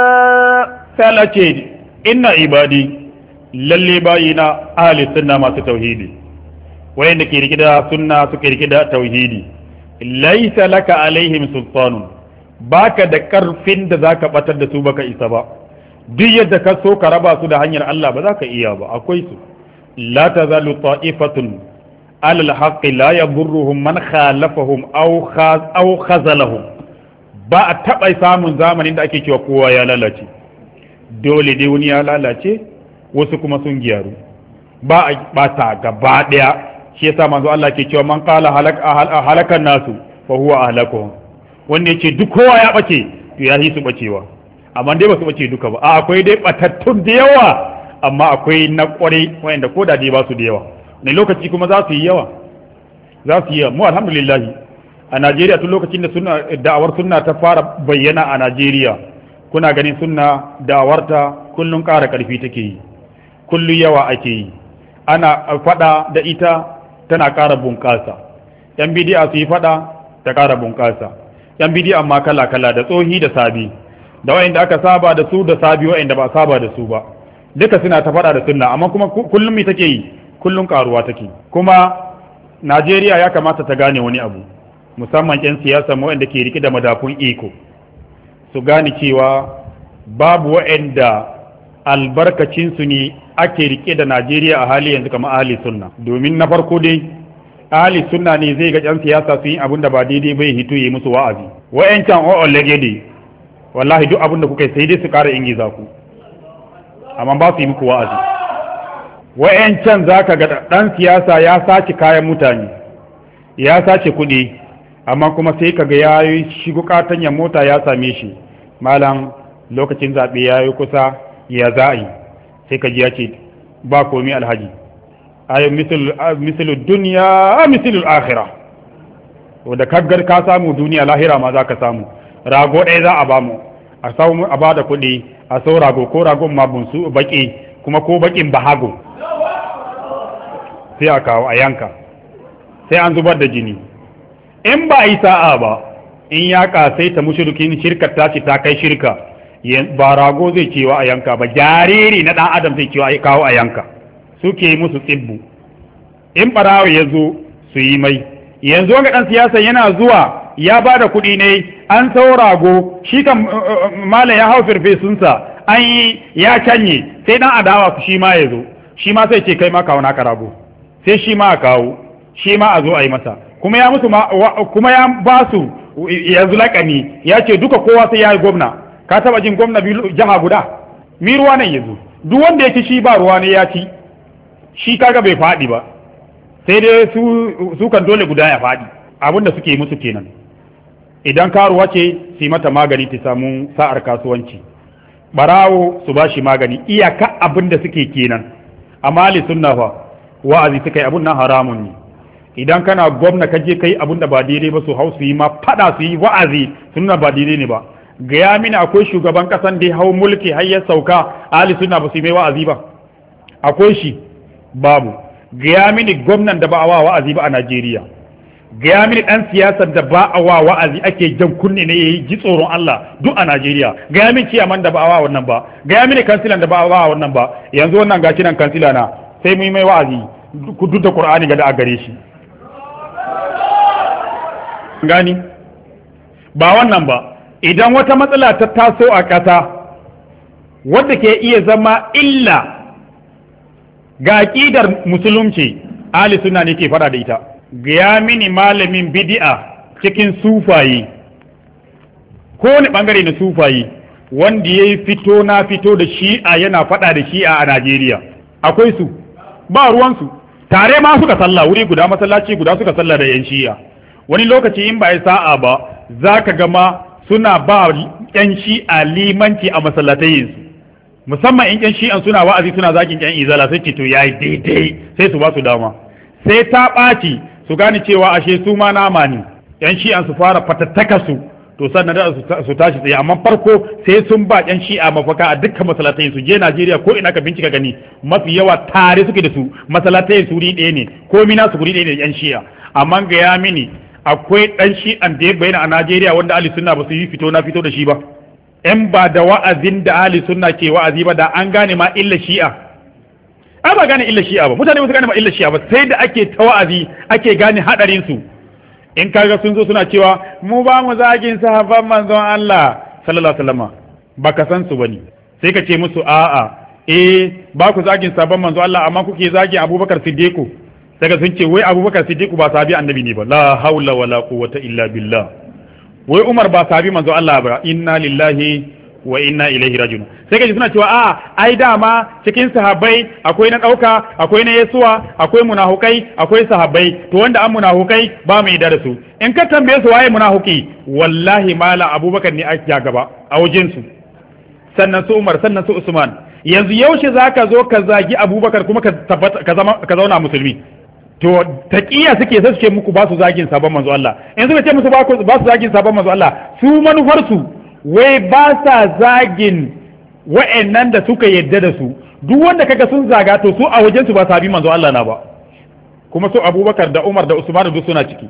ثلاثين إن عبادي للي باينا أهل السنة ما توحيدي وين كيركدا سنة كيركدا توحيدي ليس لك عليهم سلطان baka da karfin da zaka batar da su baka isa ba duk yadda ka so ka raba su da hanyar Allah ba za ka iya ba akwai su لا تزال طائفة على الحق لا يضرهم من خالفهم أو خاز أو خذلهم ba a taɓa samun zamanin da ake cewa kowa ya lalace dole dai wani ya lalace wasu kuma sun gyaru ba a bata gaba ɗaya shi yasa manzo Allah ke cewa man qala halakan nasu fa huwa ahlakuhum wanda yace duk kowa ya bace to ya yi su bacewa amma dai ba su bace duka ba a akwai dai batattun da yawa amma akwai na kwarai wanda ko da dai ba su da yawa ne lokaci kuma za su yi yawa za su yi yawa mu alhamdulillah a Najeriya tun lokacin da sunna da'awar sunna ta fara bayyana a Najeriya kuna ganin sunna da'awarta kullun ƙara ƙarfi take yi kullun yawa ake yi ana fada da ita tana ƙara bunƙasa yan bidi'a su yi fada ta ƙara bunƙasa yan bidi'a amma kala kala da tsohi da sabi da wayanda aka saba da su da sabi wayanda ba saba da su ba duka suna ta faɗa da sunna amma kuma kullum me take yi kullum karuwa take kuma Najeriya ya kamata ta gane wani abu musamman ƴan siyasa mu wanda ke rike da madafun iko su gane cewa babu waɗanda albarkacin su ne ake rike da Najeriya a hali yanzu kamar ahli sunna domin na farko dai ahli sunna ne zai ga ƴan siyasa su yi abin da ba daidai bai hito yi musu wa'azi wa'yancan o'o legede wallahi duk abin da kuka yi sai dai su ƙara ingiza ku amma ba su yi muku wa'azi wa'yancan za ka ga ɗan siyasa ya sace kayan mutane ya sace kuɗi amma kuma sai ka ga ya yi shigo katanyan mota ya same shi malam lokacin zaɓe ya yi kusa ya za a yi sai ka ji ya ce ba komi alhaji ayo misalu duniya misalu akhira wadda kaggar ka samu duniya lahira ma za ka samu rago ɗaya za a ba mu a samu a ba da kuɗi a sau rago ko ragon ma bunsu baki kuma ko bakin bahago sai a kawo a yanka sai an zubar da jini in ba a yi sa'a ba in ya kasai ta mushrikin shirkar ta ce ta kai shirka ba rago zai cewa a yanka ba jariri na dan adam zai cewa a kawo a yanka suke yi musu tsibbu in barawo ya zo su yi mai yanzu wanga dan siyasa yana zuwa ya ba da kuɗi ne an sau rago shi kan malam ya hau firfesunsa an yi ya canye sai dan adawa shi ma ya zo shi ma sai ce kai ma kawo naka rago sai shi ma a kawo shi ma a zo a yi masa kuma ya musu kuma ya ba su yanzu lakani ya ce duka kowa sai ya yi gwamna ka taba jin gwamna jiha guda mi ruwa nan yanzu duk wanda ya ci shi ba ruwa ne ya ci shi kaga bai faɗi ba sai dai su su kan dole guda ya faɗi abinda suke musu kenan idan karuwa ce su yi mata magani ta samu sa'ar kasuwanci barawo su ba shi magani iyaka abinda suke kenan amma ali sunna fa wa'azi suka yi abun nan haramun ne idan kana gwamna ka je kai abun da ba daidai ba su hau su yi ma fada su yi wa'azi sunna ba daidai ne ba gaya mini akwai shugaban kasan da ya hau mulki har ya sauka ali sunna ba su yi mai wa'azi ba akwai shi babu gaya mini gwamnan da ba a wa wa'azi ba a Najeriya gaya mini dan siyasar da ba a wa wa'azi ake jan kunne ne yayi ji tsoron Allah duk a Najeriya gaya mini ciyaman da ba a wa wannan ba gaya mini kansilan da ba a wa wannan ba yanzu wannan gashi nan kansila na sai mu yi mai wa'azi duk da Qur'ani ga da a gare shi gani ba wannan ba idan wata matsala ta taso a ƙasa wadda ke iya zama illa ga aqidar musulunci ahli sunna ne ke fara da ita ga mini malamin bid'a cikin sufayi ko ne bangare na sufayi wanda yayi fito na fito da shi'a yana fada da shi'a a Najeriya akwai su ba ruwansu tare ma suka sallah wuri guda masallaci guda suka sallah da yan shi'a wani lokaci in ba ya sa'a ba za ka gama suna ba yan shi'a limanci a masallatayinsu musamman in yan shi'an suna wa'azi suna zakin yan izala sai ce to yayi daidai sai su ba su dama sai ta ɓaci su gane cewa ashe su ma nama ne yan shi'an su fara fatattaka su to sannan da su tashi tsaye amma farko sai sun ba yan shi'a mafaka a dukkan masallatayin su je Najeriya ko ina ka bincika gani mafi yawa tare suke da su masallatayin su wuri ɗaya ne ko mina su wuri ɗaya ne yan shi'a amma ga ya mini akwai dan shi'an da ya bayyana a Najeriya wanda ahli sunna ba su yi fito na fito da shi ba in ba da wa'azin da ahli sunna ke wa'azi ba da an gane ma illa shi'a ai ba gane illa shi'a ba mutane ba su gane ma illa shi'a ba sai da ake ta wa'azi ake gane hadarin su in kaga sun zo suna cewa mu ba mu zagin sahabban manzon Allah sallallahu alaihi wasallam baka san su bane sai ka ce musu a'a eh ba ku zagin sahabban manzon Allah amma kuke zagin Abubakar Siddiq daga sun ce wai Abubakar Siddiq ba sahabi annabi ne ba la haula wala quwwata illa billah wai Umar ba sahabi manzon Allah ba inna lillahi wa inna ilaihi rajiun sai kaji suna cewa a ai dama cikin sahabbai akwai na dauka akwai na yesuwa akwai munafukai akwai sahabbai to wanda an munafukai ba mu yi da su in ka tambaye su waye munafuki wallahi mala Abubakar ne ake gaba a wajen su sannan su Umar sannan su Usman yanzu yaushe zaka zo ka zagi Abubakar kuma ka tabbata ka zama ka zauna musulmi to taqiya suke sai suke muku ba su zagin sabon manzo Allah yanzu ka ce musu ba su zagin sabon manzo Allah su manufar su wai ba sa zagin wa'annan da suka yadda da su duk wanda kaga sun zaga to su a wajen su ba sabi manzo Allah na ba kuma su Abubakar da Umar da Usman duk suna ciki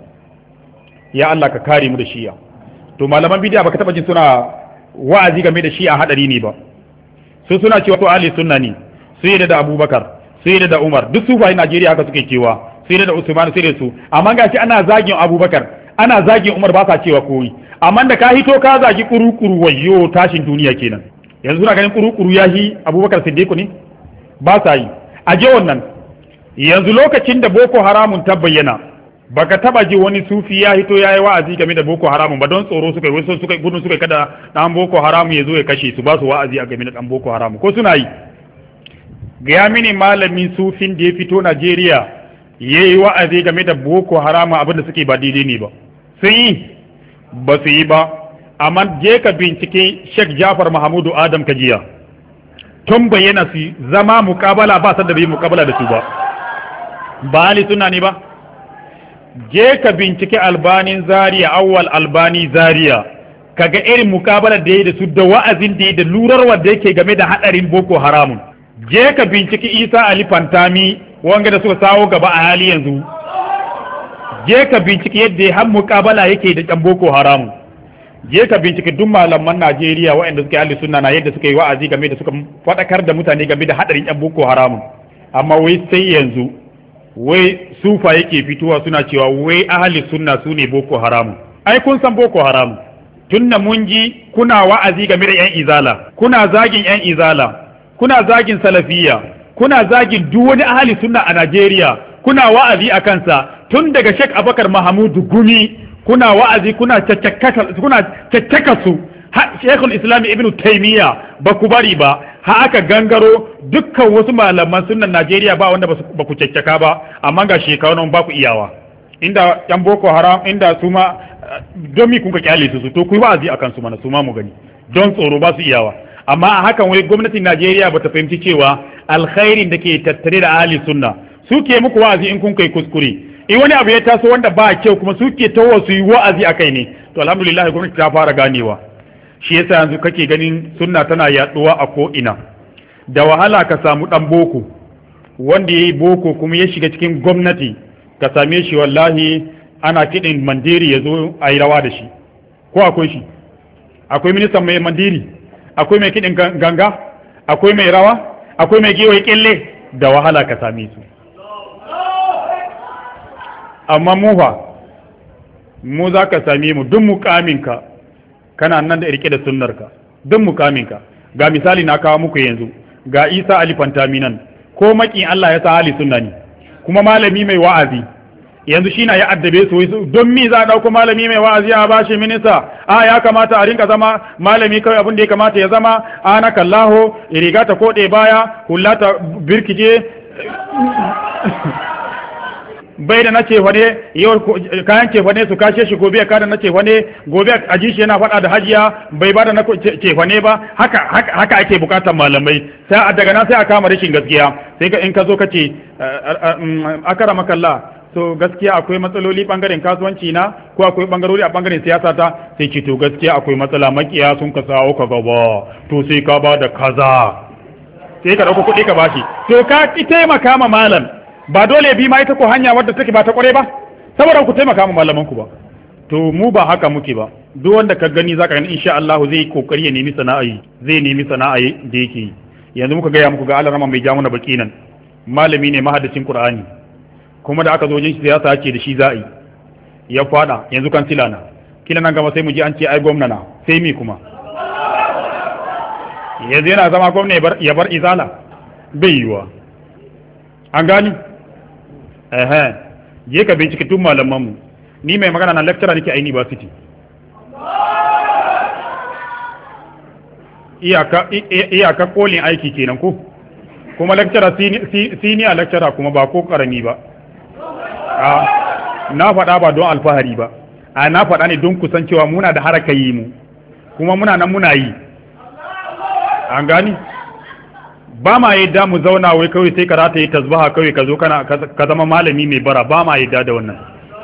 ya Allah ka kare mu da shi'a to malaman bid'a baka taba jin suna wa'azi game da shi'a hadari ne ba su suna cewa to ahli sunna ne su yadda da Abubakar su yadda da Umar duk su bai Najeriya haka suke cewa su yadda da Usman su yadda su amma gashi ana zagin Abubakar ana zagin Umar ba sa cewa koyi amma da ka hito ka zagi kuru-kuru wayo tashin duniya kenan yanzu na ganin kuru-kuru ya yi Abubakar Siddiq ne ba sa yi a je wannan yanzu lokacin da Boko Haramun ta bayyana baka taba ji wani sufi ya hito ya yi wa'azi game da Boko Haramun ba don tsoro suka yi wasu suka gudun suka kada dan Boko Haramun ya zo ya kashe su ba su wa'azi a game da dan Boko Haramun ko suna yi ga mini malamin sufin da ya fito Najeriya yayi wa'azi game da Boko Haramun abinda suke ba daidai ne ba sun yi ba su yi ba amma je ka bincike Sheikh Jafar Mahamudu Adam Kajiya tun bayyana su zama mukabala ba san da bai mukabala da su ba ba ali sunna ne ba je ka bincike Albanin Zaria awwal Albani Zaria kaga irin mukabala da yayi da su da wa'azin da yayi da lurarwa da yake game da hadarin Boko Haramun je ka bincike Isa Ali Fantami wanga da suka sawo gaba a hali yanzu je ka bincike yadda ya har mukabala yake da ɗan Boko Haram je ka bincike duk malaman Najeriya waɗanda suke ahli sunna na yadda suka yi wa'azi game da suka faɗakar da mutane game da hadarin ɗan Boko Haram amma wai sai yanzu wai sufa yake fitowa suna cewa wai ahli sunna su ne Boko Haram ai kun san Boko Haram tunna mun ji kuna wa'azi game da yan izala kuna zagin yan izala kuna zagin salafiyya kuna zagin duk wani ahli sunna a Najeriya kuna wa'azi a kansa tun daga Sheikh Abubakar Mahamudu Gumi kuna wa'azi kuna caccaka kuna caccaka su Sheikhul Islam Ibn Taymiyyah ba ku bari ba ha aka gangaro dukkan wasu malaman sunnan Najeriya ba wanda ba ku caccaka ba amma ga shekaru ba ku iyawa inda yan Boko Haram inda su ma don mi kun ka kyale su to ku yi wa'azi akan su mana su ma mu gani don tsoro ba su iyawa amma a hakan wai gwamnatin Najeriya ba ta fahimci cewa alkhairin da ke tattare da ahli sunna suke muku wa'azi in kun kai kuskure in wani abu ya taso wanda ba kyau kuma suke tawo su yi wa'azi akai ne to alhamdulillah gwamnati ta fara ganewa shi yasa yanzu kake ganin sunna tana yaduwa a ko ina da wahala ka samu dan boko wanda yayi boko kuma ya shiga cikin gwamnati ka same shi wallahi ana kidin mandiri yazo ayi rawa da shi ko akwai shi akwai ministan mai mandiri akwai mai kidin ganga akwai mai rawa akwai mai giwaye kille da wahala ka same su amma mu fa mu za ka same mu duk mukaminka kana nan da rike da sunnarka duk mukaminka ga misali na kawo muku yanzu ga Isa Ali Fantami nan ko makin Allah ya sa hali sunna ne kuma malami mai wa'azi yanzu shi na ya addabe su don mi za a dauko malami mai wa'azi a bashi minista a ya kamata a rinka zama malami kawai abin da ya kamata ya zama ana kallaho riga ta kode baya hullata birkije bai da na cefa ne yau kayan cefa ne su kashe shi gobe ka da na cefa ne gobe a ji shi yana faɗa da hajiya bai ba da na cefa ne ba haka haka ake bukatar malamai sai daga nan sai a kama rashin gaskiya sai ka in ka zo ka ce akara makalla to gaskiya akwai matsaloli bangaren kasuwanci na ko akwai bangarori a bangaren siyasa ta sai ce to gaskiya akwai matsala makiya sun ka sawo ka gaba to sai ka ba da kaza sai ka dauko kuɗi ka bashi to ka ki taimaka ma malam ba dole bi ma ita ko hanya wadda take ba ta kware ba saboda ku taimaka ma malaman ku ba to mu ba haka muke ba duk wanda ka gani zaka gani insha Allah zai kokari ya nemi sana'a zai nemi sana'a da yake yanzu muka ga ya muku ga Allah rama mai jamu na baki nan malami ne mahaddacin Qur'ani kuma da aka zo jin siyasa ce da shi za'i ya fada yanzu kan tilana kila nan gaba sai mu ji an ce ai gwamna na sai mi kuma yanzu yana zama gwamna ya bar izala bai yiwa an gani ehe je ka bincike tun malaman mu ni mai magana na lecturer nake a university iyaka iyaka kolin aiki kenan ko kuma lecturer senior lecturer kuma ba ko karami ba a na faɗa ba don alfahari ba a na faɗa ne don kusancewa muna da haraka yi mu kuma muna nan muna yi an gani ba ma yadda mu zauna wai kawai sai ka rata yi tasbaha kawai ka zo kana ka zama malami mai bara ba ma yadda da wannan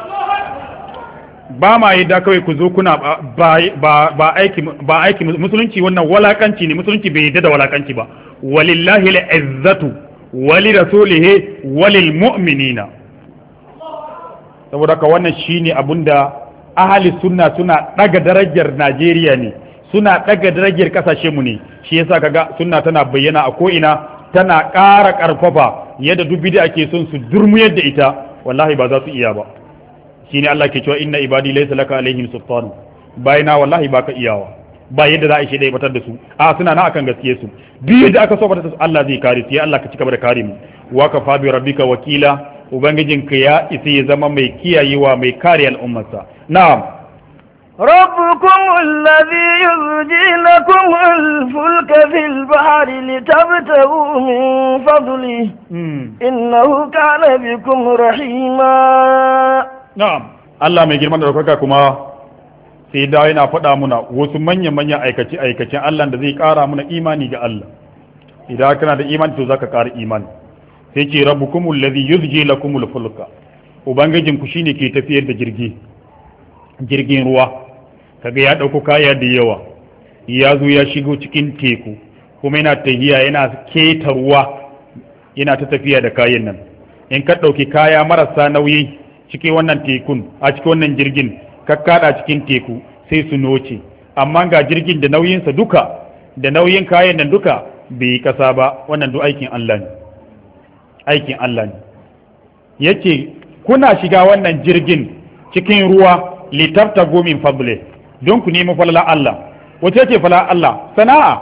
ba ma yadda kawai ku zo kuna ba ba aiki ba aiki musulunci wannan walakanci ne musulunci bai yadda da walakanci ba walillahi al-izzatu wali rasulihi walil mu'minina saboda ka wannan shine abunda ahli sunna suna daga darajar Najeriya ne suna daga darajar kasashe mu ne shi yasa kaga sunna tana bayyana a ko ina tana ƙara ƙarfafa yadda duk bid'a ake son su durmu yadda ita wallahi ba za su iya ba shine Allah ke cewa inna ibadi laysa laka alaihim sultan bayina wallahi baka iyawa ba yadda za a shi dai batar da su a suna na akan gaskiye su duk yadda aka so batar da su Allah zai kare su ya Allah ka cika da kare mu wa ka fa bi rabbika wakila ubangijinka ya isa ya zama mai kiyayewa mai kare al'ummarsa na'am ربكم الذي يزجي لكم الفلك في البحر لتبتغوا من فضله إنه كان بكم رحيما نعم الله mai girman da ɗaukaka kuma sai da yana faɗa muna wasu manya-manyan aikace-aikacen Allah da zai ƙara muna imani ga Allah idan kana da imani to zaka ƙara imani sai ce rabbukumul ladhi yuzji lakumul fulka ubangijinku shine ke tafiyar da jirgi jirgin ruwa kaga ya dauko kaya da yawa ya zo ya shigo cikin teku kuma yana tahiya yana keta ruwa yana ta tafiya da kayan nan in ka dauki kaya marasa nauyi cikin wannan tekun a cikin wannan jirgin ka kada cikin teku sai su noce amma ga jirgin da nauyinsa duka da nauyin kayan nan duka bai kasa ba wannan duk aikin Allah ne aikin Allah ne yace kuna shiga wannan jirgin cikin ruwa litaftagu min fadli don ku nemi falala Allah wace ce falala Allah sana'a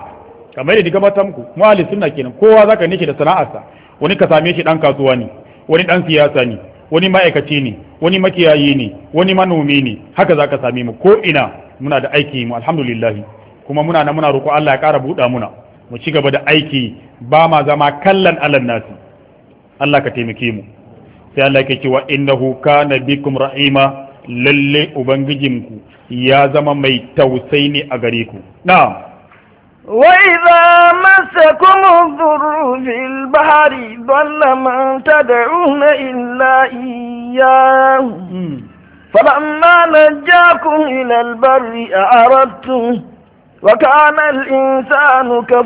kamar yadda gabatar muku mu ahli sunna kenan kowa zaka nake da sana'arsa wani ka same shi dan kasuwa ne wani dan siyasa ne wani ma'aikaci ne wani makiyayi ne wani manomi ne haka zaka same mu ko ina muna da aiki mu alhamdulillah kuma muna nan muna roƙo Allah ya ƙara buɗa muna mu ci gaba da aiki ba ma zama kallan alan nasi Allah ka taimake mu sai Allah yake cewa innahu kana bikum rahima lalle ubangijinku ya zama mai tausayi ne a gare ku na'am وإذا مسكم الضر في البحر ضل من تدعون إلا إياه فلما نجاكم إلى البر أعرضتم وكان الإنسان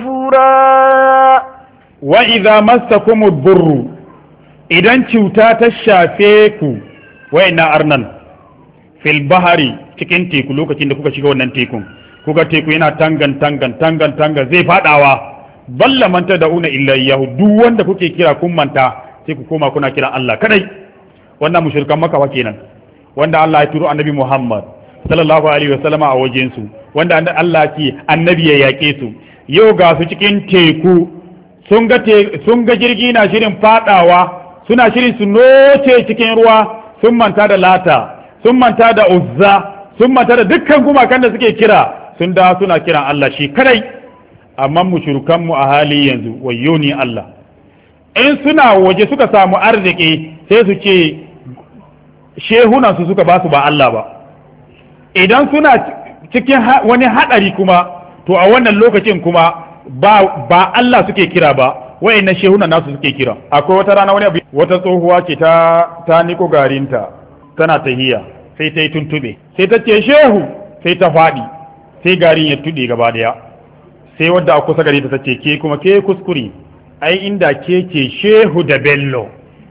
كفورا وإذا مسكم الضر إذا تشوتات الشافيك وإن أرنن في البحر cikin teku lokacin da kuka shiga wannan tekun kuka teku yana tangan tangan tangan tangan zai fadawa balla manta da una illa yahu duk wanda kuke kira kun manta sai ku koma kuna kira Allah kadai wannan mushrikan Makka wa kenan wanda Allah ya turo annabi Muhammad sallallahu alaihi wasallam a wajen su wanda Allah ce annabi ya yake su yau ga su cikin teku sun ga sun ga jirgi na shirin fadawa suna shirin su noce cikin ruwa sun manta da lata sun manta da uzza sun manta da dukkan gumakan da suke kira sun da suna kiran Allah shi kadai amma mushrikan mu a hali yanzu wayyo ni Allah in suna waje suka samu arziki sai su ce shehunan su suka ba su ba Allah ba idan suna cikin wani hadari kuma to a wannan lokacin kuma ba ba Allah suke kira ba wayannan shehunan nasu suke kira akwai wata rana wani wata tsohuwa ce ta ta niko garinta tana tahiya sai ta yi tuntube sai ta ce shehu sai ta faɗi sai garin ya tuɗe gaba daya sai wadda a kusa gare ta ce ke kuma ke kuskure ai inda ke ce shehu da bello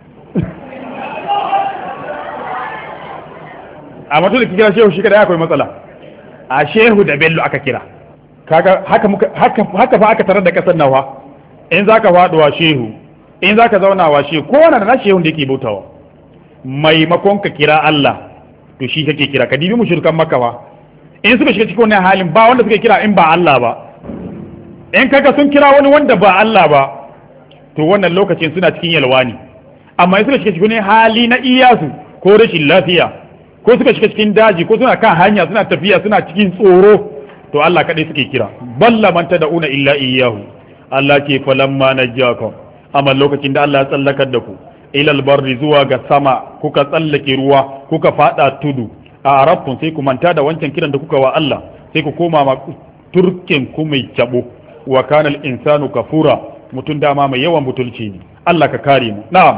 a mutum da kira shehu shi kada akwai matsala a shehu da bello aka kira kaga haka muka haka haka fa aka tarar da kasar nawa in zaka faduwa shehu in zaka zauna wa shehu ko wanda na shehu da yake bautawa maimakon ka kira Allah to shi kake kira ka dibi mushrikan Makka ba in suka shiga cikin wannan halin ba wanda suka kira in ba Allah ba in kaga sun kira wani wanda ba Allah ba to wannan lokacin suna cikin yalwani amma in suka shiga cikin hali na iyasu ko rashin lafiya ko suka shiga cikin daji ko suna kan hanya suna tafiya suna cikin tsoro to Allah kadai suke kira balla man tad'una illa iyyahu Allah ke falamma najjakum amma lokacin da Allah ya tsallakar da ku ilal barri zuwa ga sama kuka tsallake ruwa kuka fada tudu a arabkun sai ku manta da wancan kiran da kuka wa Allah sai ku koma ma turkin ku mai cabo wa kana al insanu kafura mutun dama mai yawan butulci ne Allah ka kare mu na'am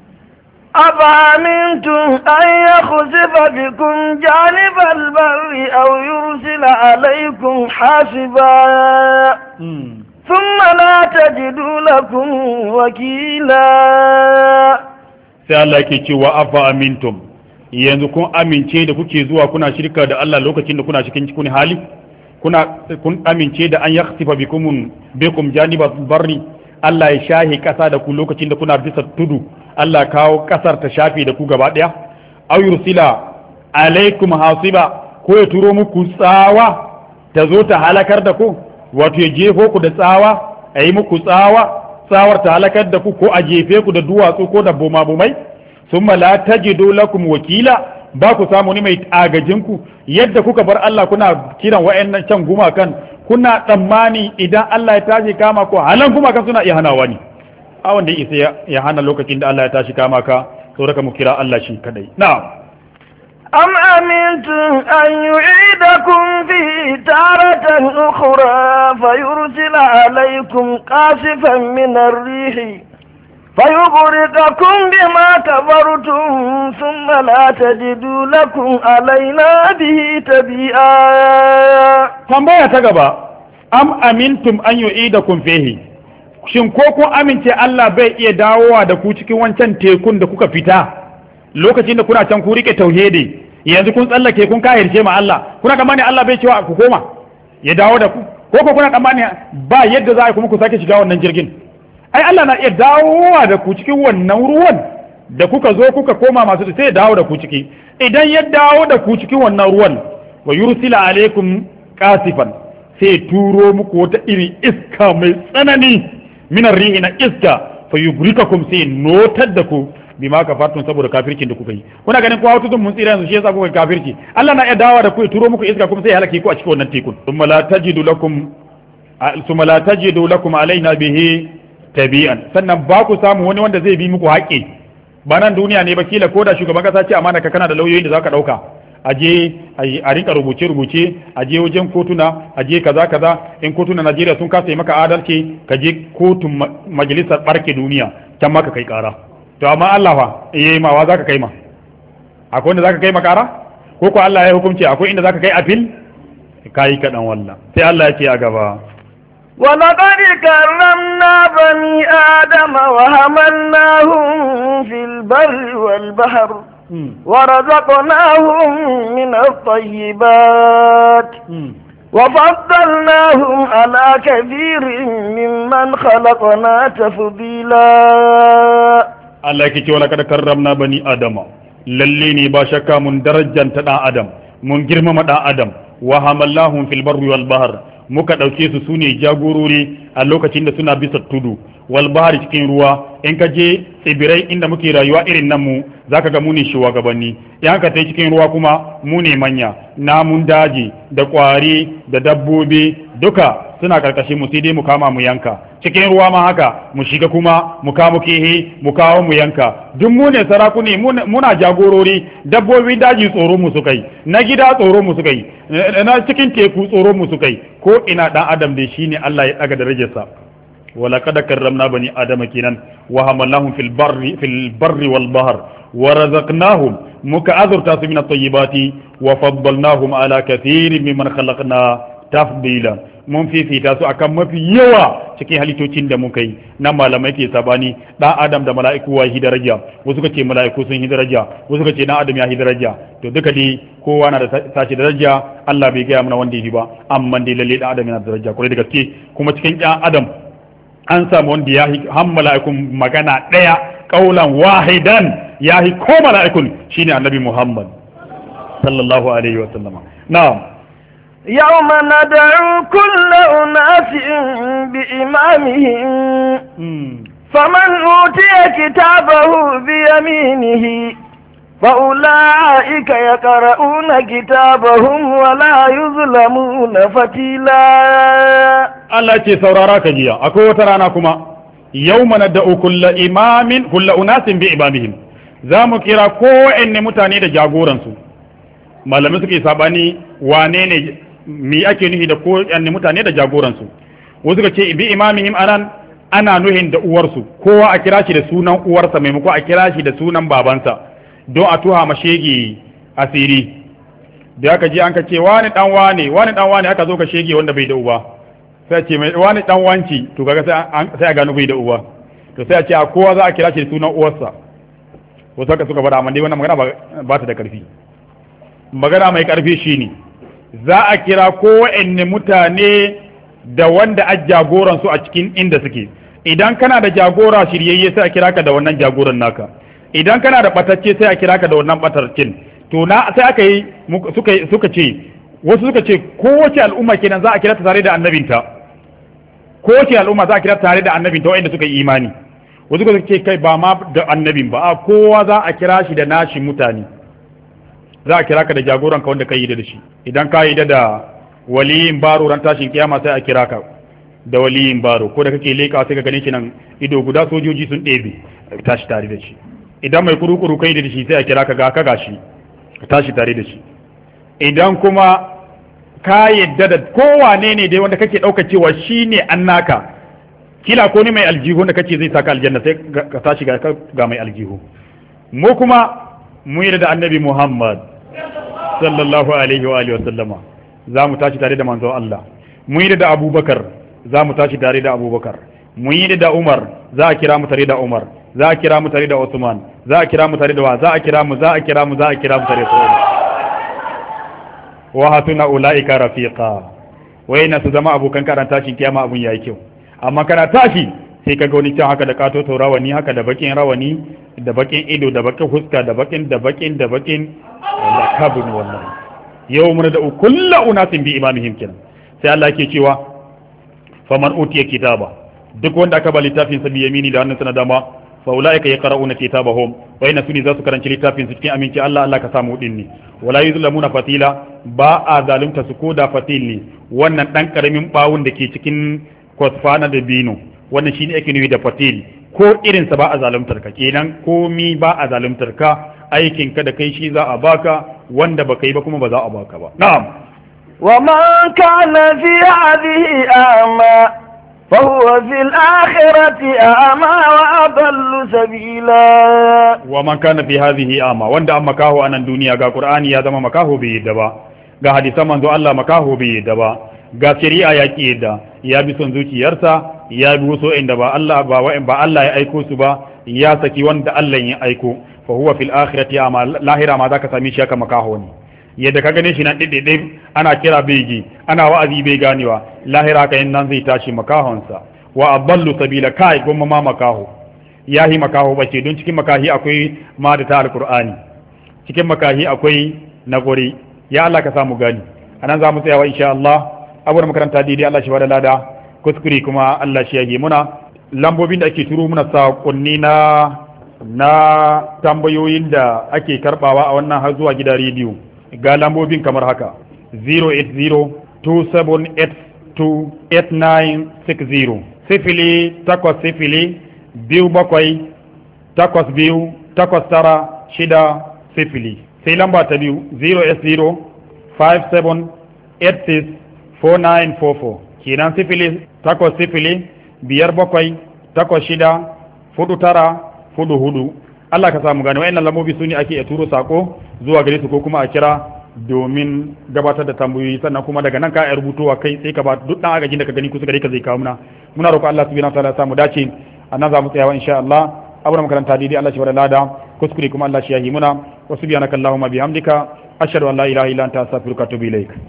أفأمنتم أن يخسف بكم جانب البر أو يرسل عليكم حاسبا ثم لا تجدوا لكم وكيلا sai Allah yake cewa afa amintum yanzu kun amince da kuke zuwa kuna shirka da Allah lokacin da kuna cikin cikin hali kuna kun amince da an yakhsifa bikum bikum janibat barri Allah ya shahi kasa da ku lokacin da kuna bisa tudu Allah kawo kasar ta shafi da ku gaba daya aw yursila alaikum hasiba ko ya turo muku tsawa ta zo ta halakar da ku wato ya jefo ku da tsawa a yi muku tsawa tsawar ta halakar da ku ko a jefe ku da duwatsu ko da bumabumai summa la tajidu lakum wakila ba ku samu ni mai agajin ku yadda kuka bar Allah kuna kiran wayannan can gumakan kuna tsammani idan Allah ya tashi kama ku halan gumakan suna iya hanawa ne a wanda isa ya hana lokacin da Allah ya tashi kama ka saboda mu kira Allah shi kadai na'am أم أمنتم أن يعيدكم فيه تارة أخرى فيرسل عليكم قاصفا من الريح فيغرقكم بما كفرتم ثم لا تجدوا لكم علينا به تبيئا tambaya ta gaba am amintum an yu'idakum fihi shin ko kun amince Allah bai iya dawowa da ku cikin wancan tekun da kuka fita lokacin da kuna can ku rike tauhidi yanzu kun tsallake kun kahirce ma Allah kuna kamani Allah bai cewa ku koma ya dawo da ku ko ko kuna kamani ba yadda za a kuma ku sake shiga wannan jirgin ai Allah na iya dawowa da ku cikin wannan ruwan da kuka zo kuka koma masu sai ya dawo da ku ciki idan ya dawo da ku cikin wannan ruwan wa yursila alaikum qasifan sai turo muku wata irin iska mai tsanani minar rihi na iska fa yubrikakum sai notar da ku bima kafartum saboda kafircin da kuka yi kuna ganin ko hautu mun tsira yanzu shi yasa kuka kafirci Allah na iya dawa da ku ya turo muku iska kuma sai ya halake ku a cikin wannan tekun thumma la tajidu lakum thumma la tajidu lakum alaina bihi tabi'an sannan ba ku samu wani wanda zai bi muku haƙƙi ba nan duniya ne ba kila ko da shugaban kasa ce amana ka kana da lauyoyin da zaka dauka aje a rinka rubuce rubuce aje wajen kotuna aje kaza kaza in kotuna Najeriya sun kasa yi maka adalci ka je kotun majalisar barke duniya can maka kai kara to amma Allah fa yayi ma wa zaka kai ma akwai wanda zaka kai ma kara ko ko Allah ya hukunci akwai inda zaka kai appeal kai kadan wallah sai Allah ya ce a gaba ولقد كرمنا بني آدم وحملناهم في البر والبحر ورزقناهم من الطيبات وفضلناهم على كثير ممن خلقنا تفضيلا Allah yake cewa laqad karramna bani adama lalle ne ba shakka mun darajanta dan adam mun girmama dan adam wa hamallahum fil barri wal bahr muka dauke su sune jagorori a lokacin da suna bisa tudu wal bahri cikin ruwa in ka je tsibirai inda muke rayuwa irin nan mu zaka ga mu ne shugabanni in ka tai cikin ruwa kuma mu ne manya namun daji da kwari da dabbobi duka suna karkashin mu sai dai mu kama mu yanka cikin ruwa ma haka mu shiga kuma mu kamo kihi mu kawo mu yanka duk mu ne sarakuni muna jagorori dabbobi daji tsoro mu suka yi na gida tsoro mu suka yi na cikin teku tsoro mu suka yi ko ina dan adam dai shine Allah ya daga darajarsa wala kad karramna bani adama kinan wa hamalnahum fil barri fil barri wal bahr wa razaqnahum muka azurta su min at-tayyibati wa faddalnahum ala kathirin mimman khalaqna tafdila mun fifita su akan mafi yawa cikin halittocin da muka yi nan malamai ke sabani dan adam da mala'iku wa hi daraja wasu kace mala'iku sun hi daraja wasu kace dan adam ya hi daraja to duka dai kowa na da tashi daraja Allah bai gaya mana wanda yi ba amma dai lalle dan adam yana da daraja kwarai da gaske kuma cikin dan adam an samu wanda ya hi han mala'ikun magana daya kaulan wahidan ya hi ko mala'ikun shine annabi Muhammad sallallahu alaihi wa sallama na'am يوم ندعو كل أناس بإمامهم فمن أوتي كتابه بيمينه فأولئك يقرؤون كتابهم ولا يظلمون فتيلا الله يتي سورارك جيا أكو تراناكما يوم ندعو كل إمام كل أناس بإمامهم zamu kira kowanne mutane da jagoransu malamai suke sabani wane ne mi ake nuhi da kowanne mutane da jagoransu wasu ka ce bi imamihim anan ana nuhin da uwarsu kowa a kira shi da sunan uwarsa maimako a kira shi da sunan babansa don a tuha mashegi asiri da aka je an ka ce wani dan wane wani dan wane aka zo ka shege wanda bai da uba sai a ce mai wani dan wanci to kaga sai sai a gano bai da uba to sai a ce a kowa za a kira shi da sunan uwarsa wasu haka suka faɗa amma dai wannan magana ba ta da karfi magana mai karfi shine za a kira kowanne mutane da wanda a jagoran su a cikin inda suke idan kana da jagora shiryayye sai a kira ka da wannan jagoran naka idan kana da batacce sai a kira ka da wannan batarcin to na sai aka yi suka suka ce wasu suka ce kowace al'umma kenan za a kira ta tare da annabinta kowace al'umma za a kira ta tare da annabinta wanda suka yi imani wasu suka ce kai ba ma da annabin ba a kowa za a kira shi da nashi mutane za a kira ka da jagoran ka wanda ka yi da shi idan ka yi da da waliyin baro ran tashin kiyama sai a kira ka da waliyin baro ko da kake leka sai ka gane shi nan ido guda sojoji sun ɗebe tashi tare da shi idan mai kurukuru kai da shi sai a kira ka ga ka gashi ka tashi tare da shi idan kuma ka yadda da kowane ne dai wanda kake ɗauka cewa shi ne an naka kila ko ni mai aljihu da kace zai saka aljanna sai ka tashi ga ga mai aljihu mu kuma mu yi da annabi Muhammad sallallahu alaihi wa alihi wa sallama za mu tashi tare da manzon Allah mu yi da Abubakar za mu tashi tare da Abubakar mu yi da Umar za a kira mu tare da Umar za a kira mu tare da Usman za a kira mu tare da wa za a kira mu za a kira mu za a kira mu tare da Umar wa hatuna ulaika rafiqa wayna su zama abokan karanta tashin kiyama abun yayi kyau amma kana tashi sai ka ga wani can haka da kato to rawani haka da bakin rawani da bakin ido da bakin huska da bakin da bakin da bakin wallahi kabun wallahi yau mun da kullu unasin bi imamihim kenan sai Allah yake cewa faman utiya kitaba duk wanda aka ba littafin sa bi yamini da hannunsa na dama fa ulaika yaqra'una kitabahum wa inna sunni za su karanci littafin su cikin aminci Allah Allah ka samu din ne wala yuzlamuna fatila ba a zalunta su ko da fatil ne wannan dan karamin bawun da ke cikin kwasfana da bino wannan shine ake nufi da fatil ko irin sa ba a zaluntar ka kenan komi ba a zaluntar ka aikin ka da kai shi za a baka wanda baka yi ba kuma ba za a baka ba na'am wa man kana fi hadhihi a'ma فهو في الآخرة أعمى وأضل سبيلا ومن كان في هذه أعمى وند أما كاهو أن الدنيا غا قرآن يا زما مكاهو بيدبا غا حديث من ذو الله مكاهو بيدبا غا شريعة يا كيدا يا بيسون زوجي يرسا يا بوسو إن دبا الله با وإن با الله يأيكو سبا يا سكي وند الله يأيكو فهو في الآخرة أعمى لاهرة ما ذاك سمي شاك مكاهوني yadda ka gane shi na ɗiɗɗiɗi ana kira begi ana wa'azi bai ganewa lahira ka yin nan zai tashi makahonsa wa aballu sabila kai gomma ma makaho yahi makaho bace don cikin makahi akwai ma da ta alqur'ani cikin makahi akwai nagori ya Allah ka samu gani anan za mu tsayawa insha Allah abu da makaranta dai Allah shi bada lada kuskure kuma Allah shi yage muna lambobin da ake turo muna sakonni na na tambayoyin da ake karbawa a wannan har zuwa gidan rediyo ga lambobin kamar haka zero eight zero two seven eight two eight nine six zero sifili takwas sifili biyu bakwai takwas biyu takwas tara shida sifili sai lamba ta biyu zero eight zero five seven eight six four nine four four kenan sifili takwas sifili biyar bakwai takwas shida fudu tara fudu hudu Allah ka samu gane wayannan lambobi su ne ake turo sako zuwa gare su ko kuma a kira domin gabatar da tambayoyi sannan kuma daga nan ka yi rubutuwa kai sai ka ba duk dan agajin da ka gani kusa gare ka zai kawo muna muna roƙon Allah subhanahu wataala ya samu dace annan za mu tsayawa insha Allah abuna makaranta dai Allah shi bada lada kuskure kuma Allah shi yahi muna wa subhanaka allahumma bihamdika ashhadu an la ilaha illa anta astaghfiruka wa atubu ilaik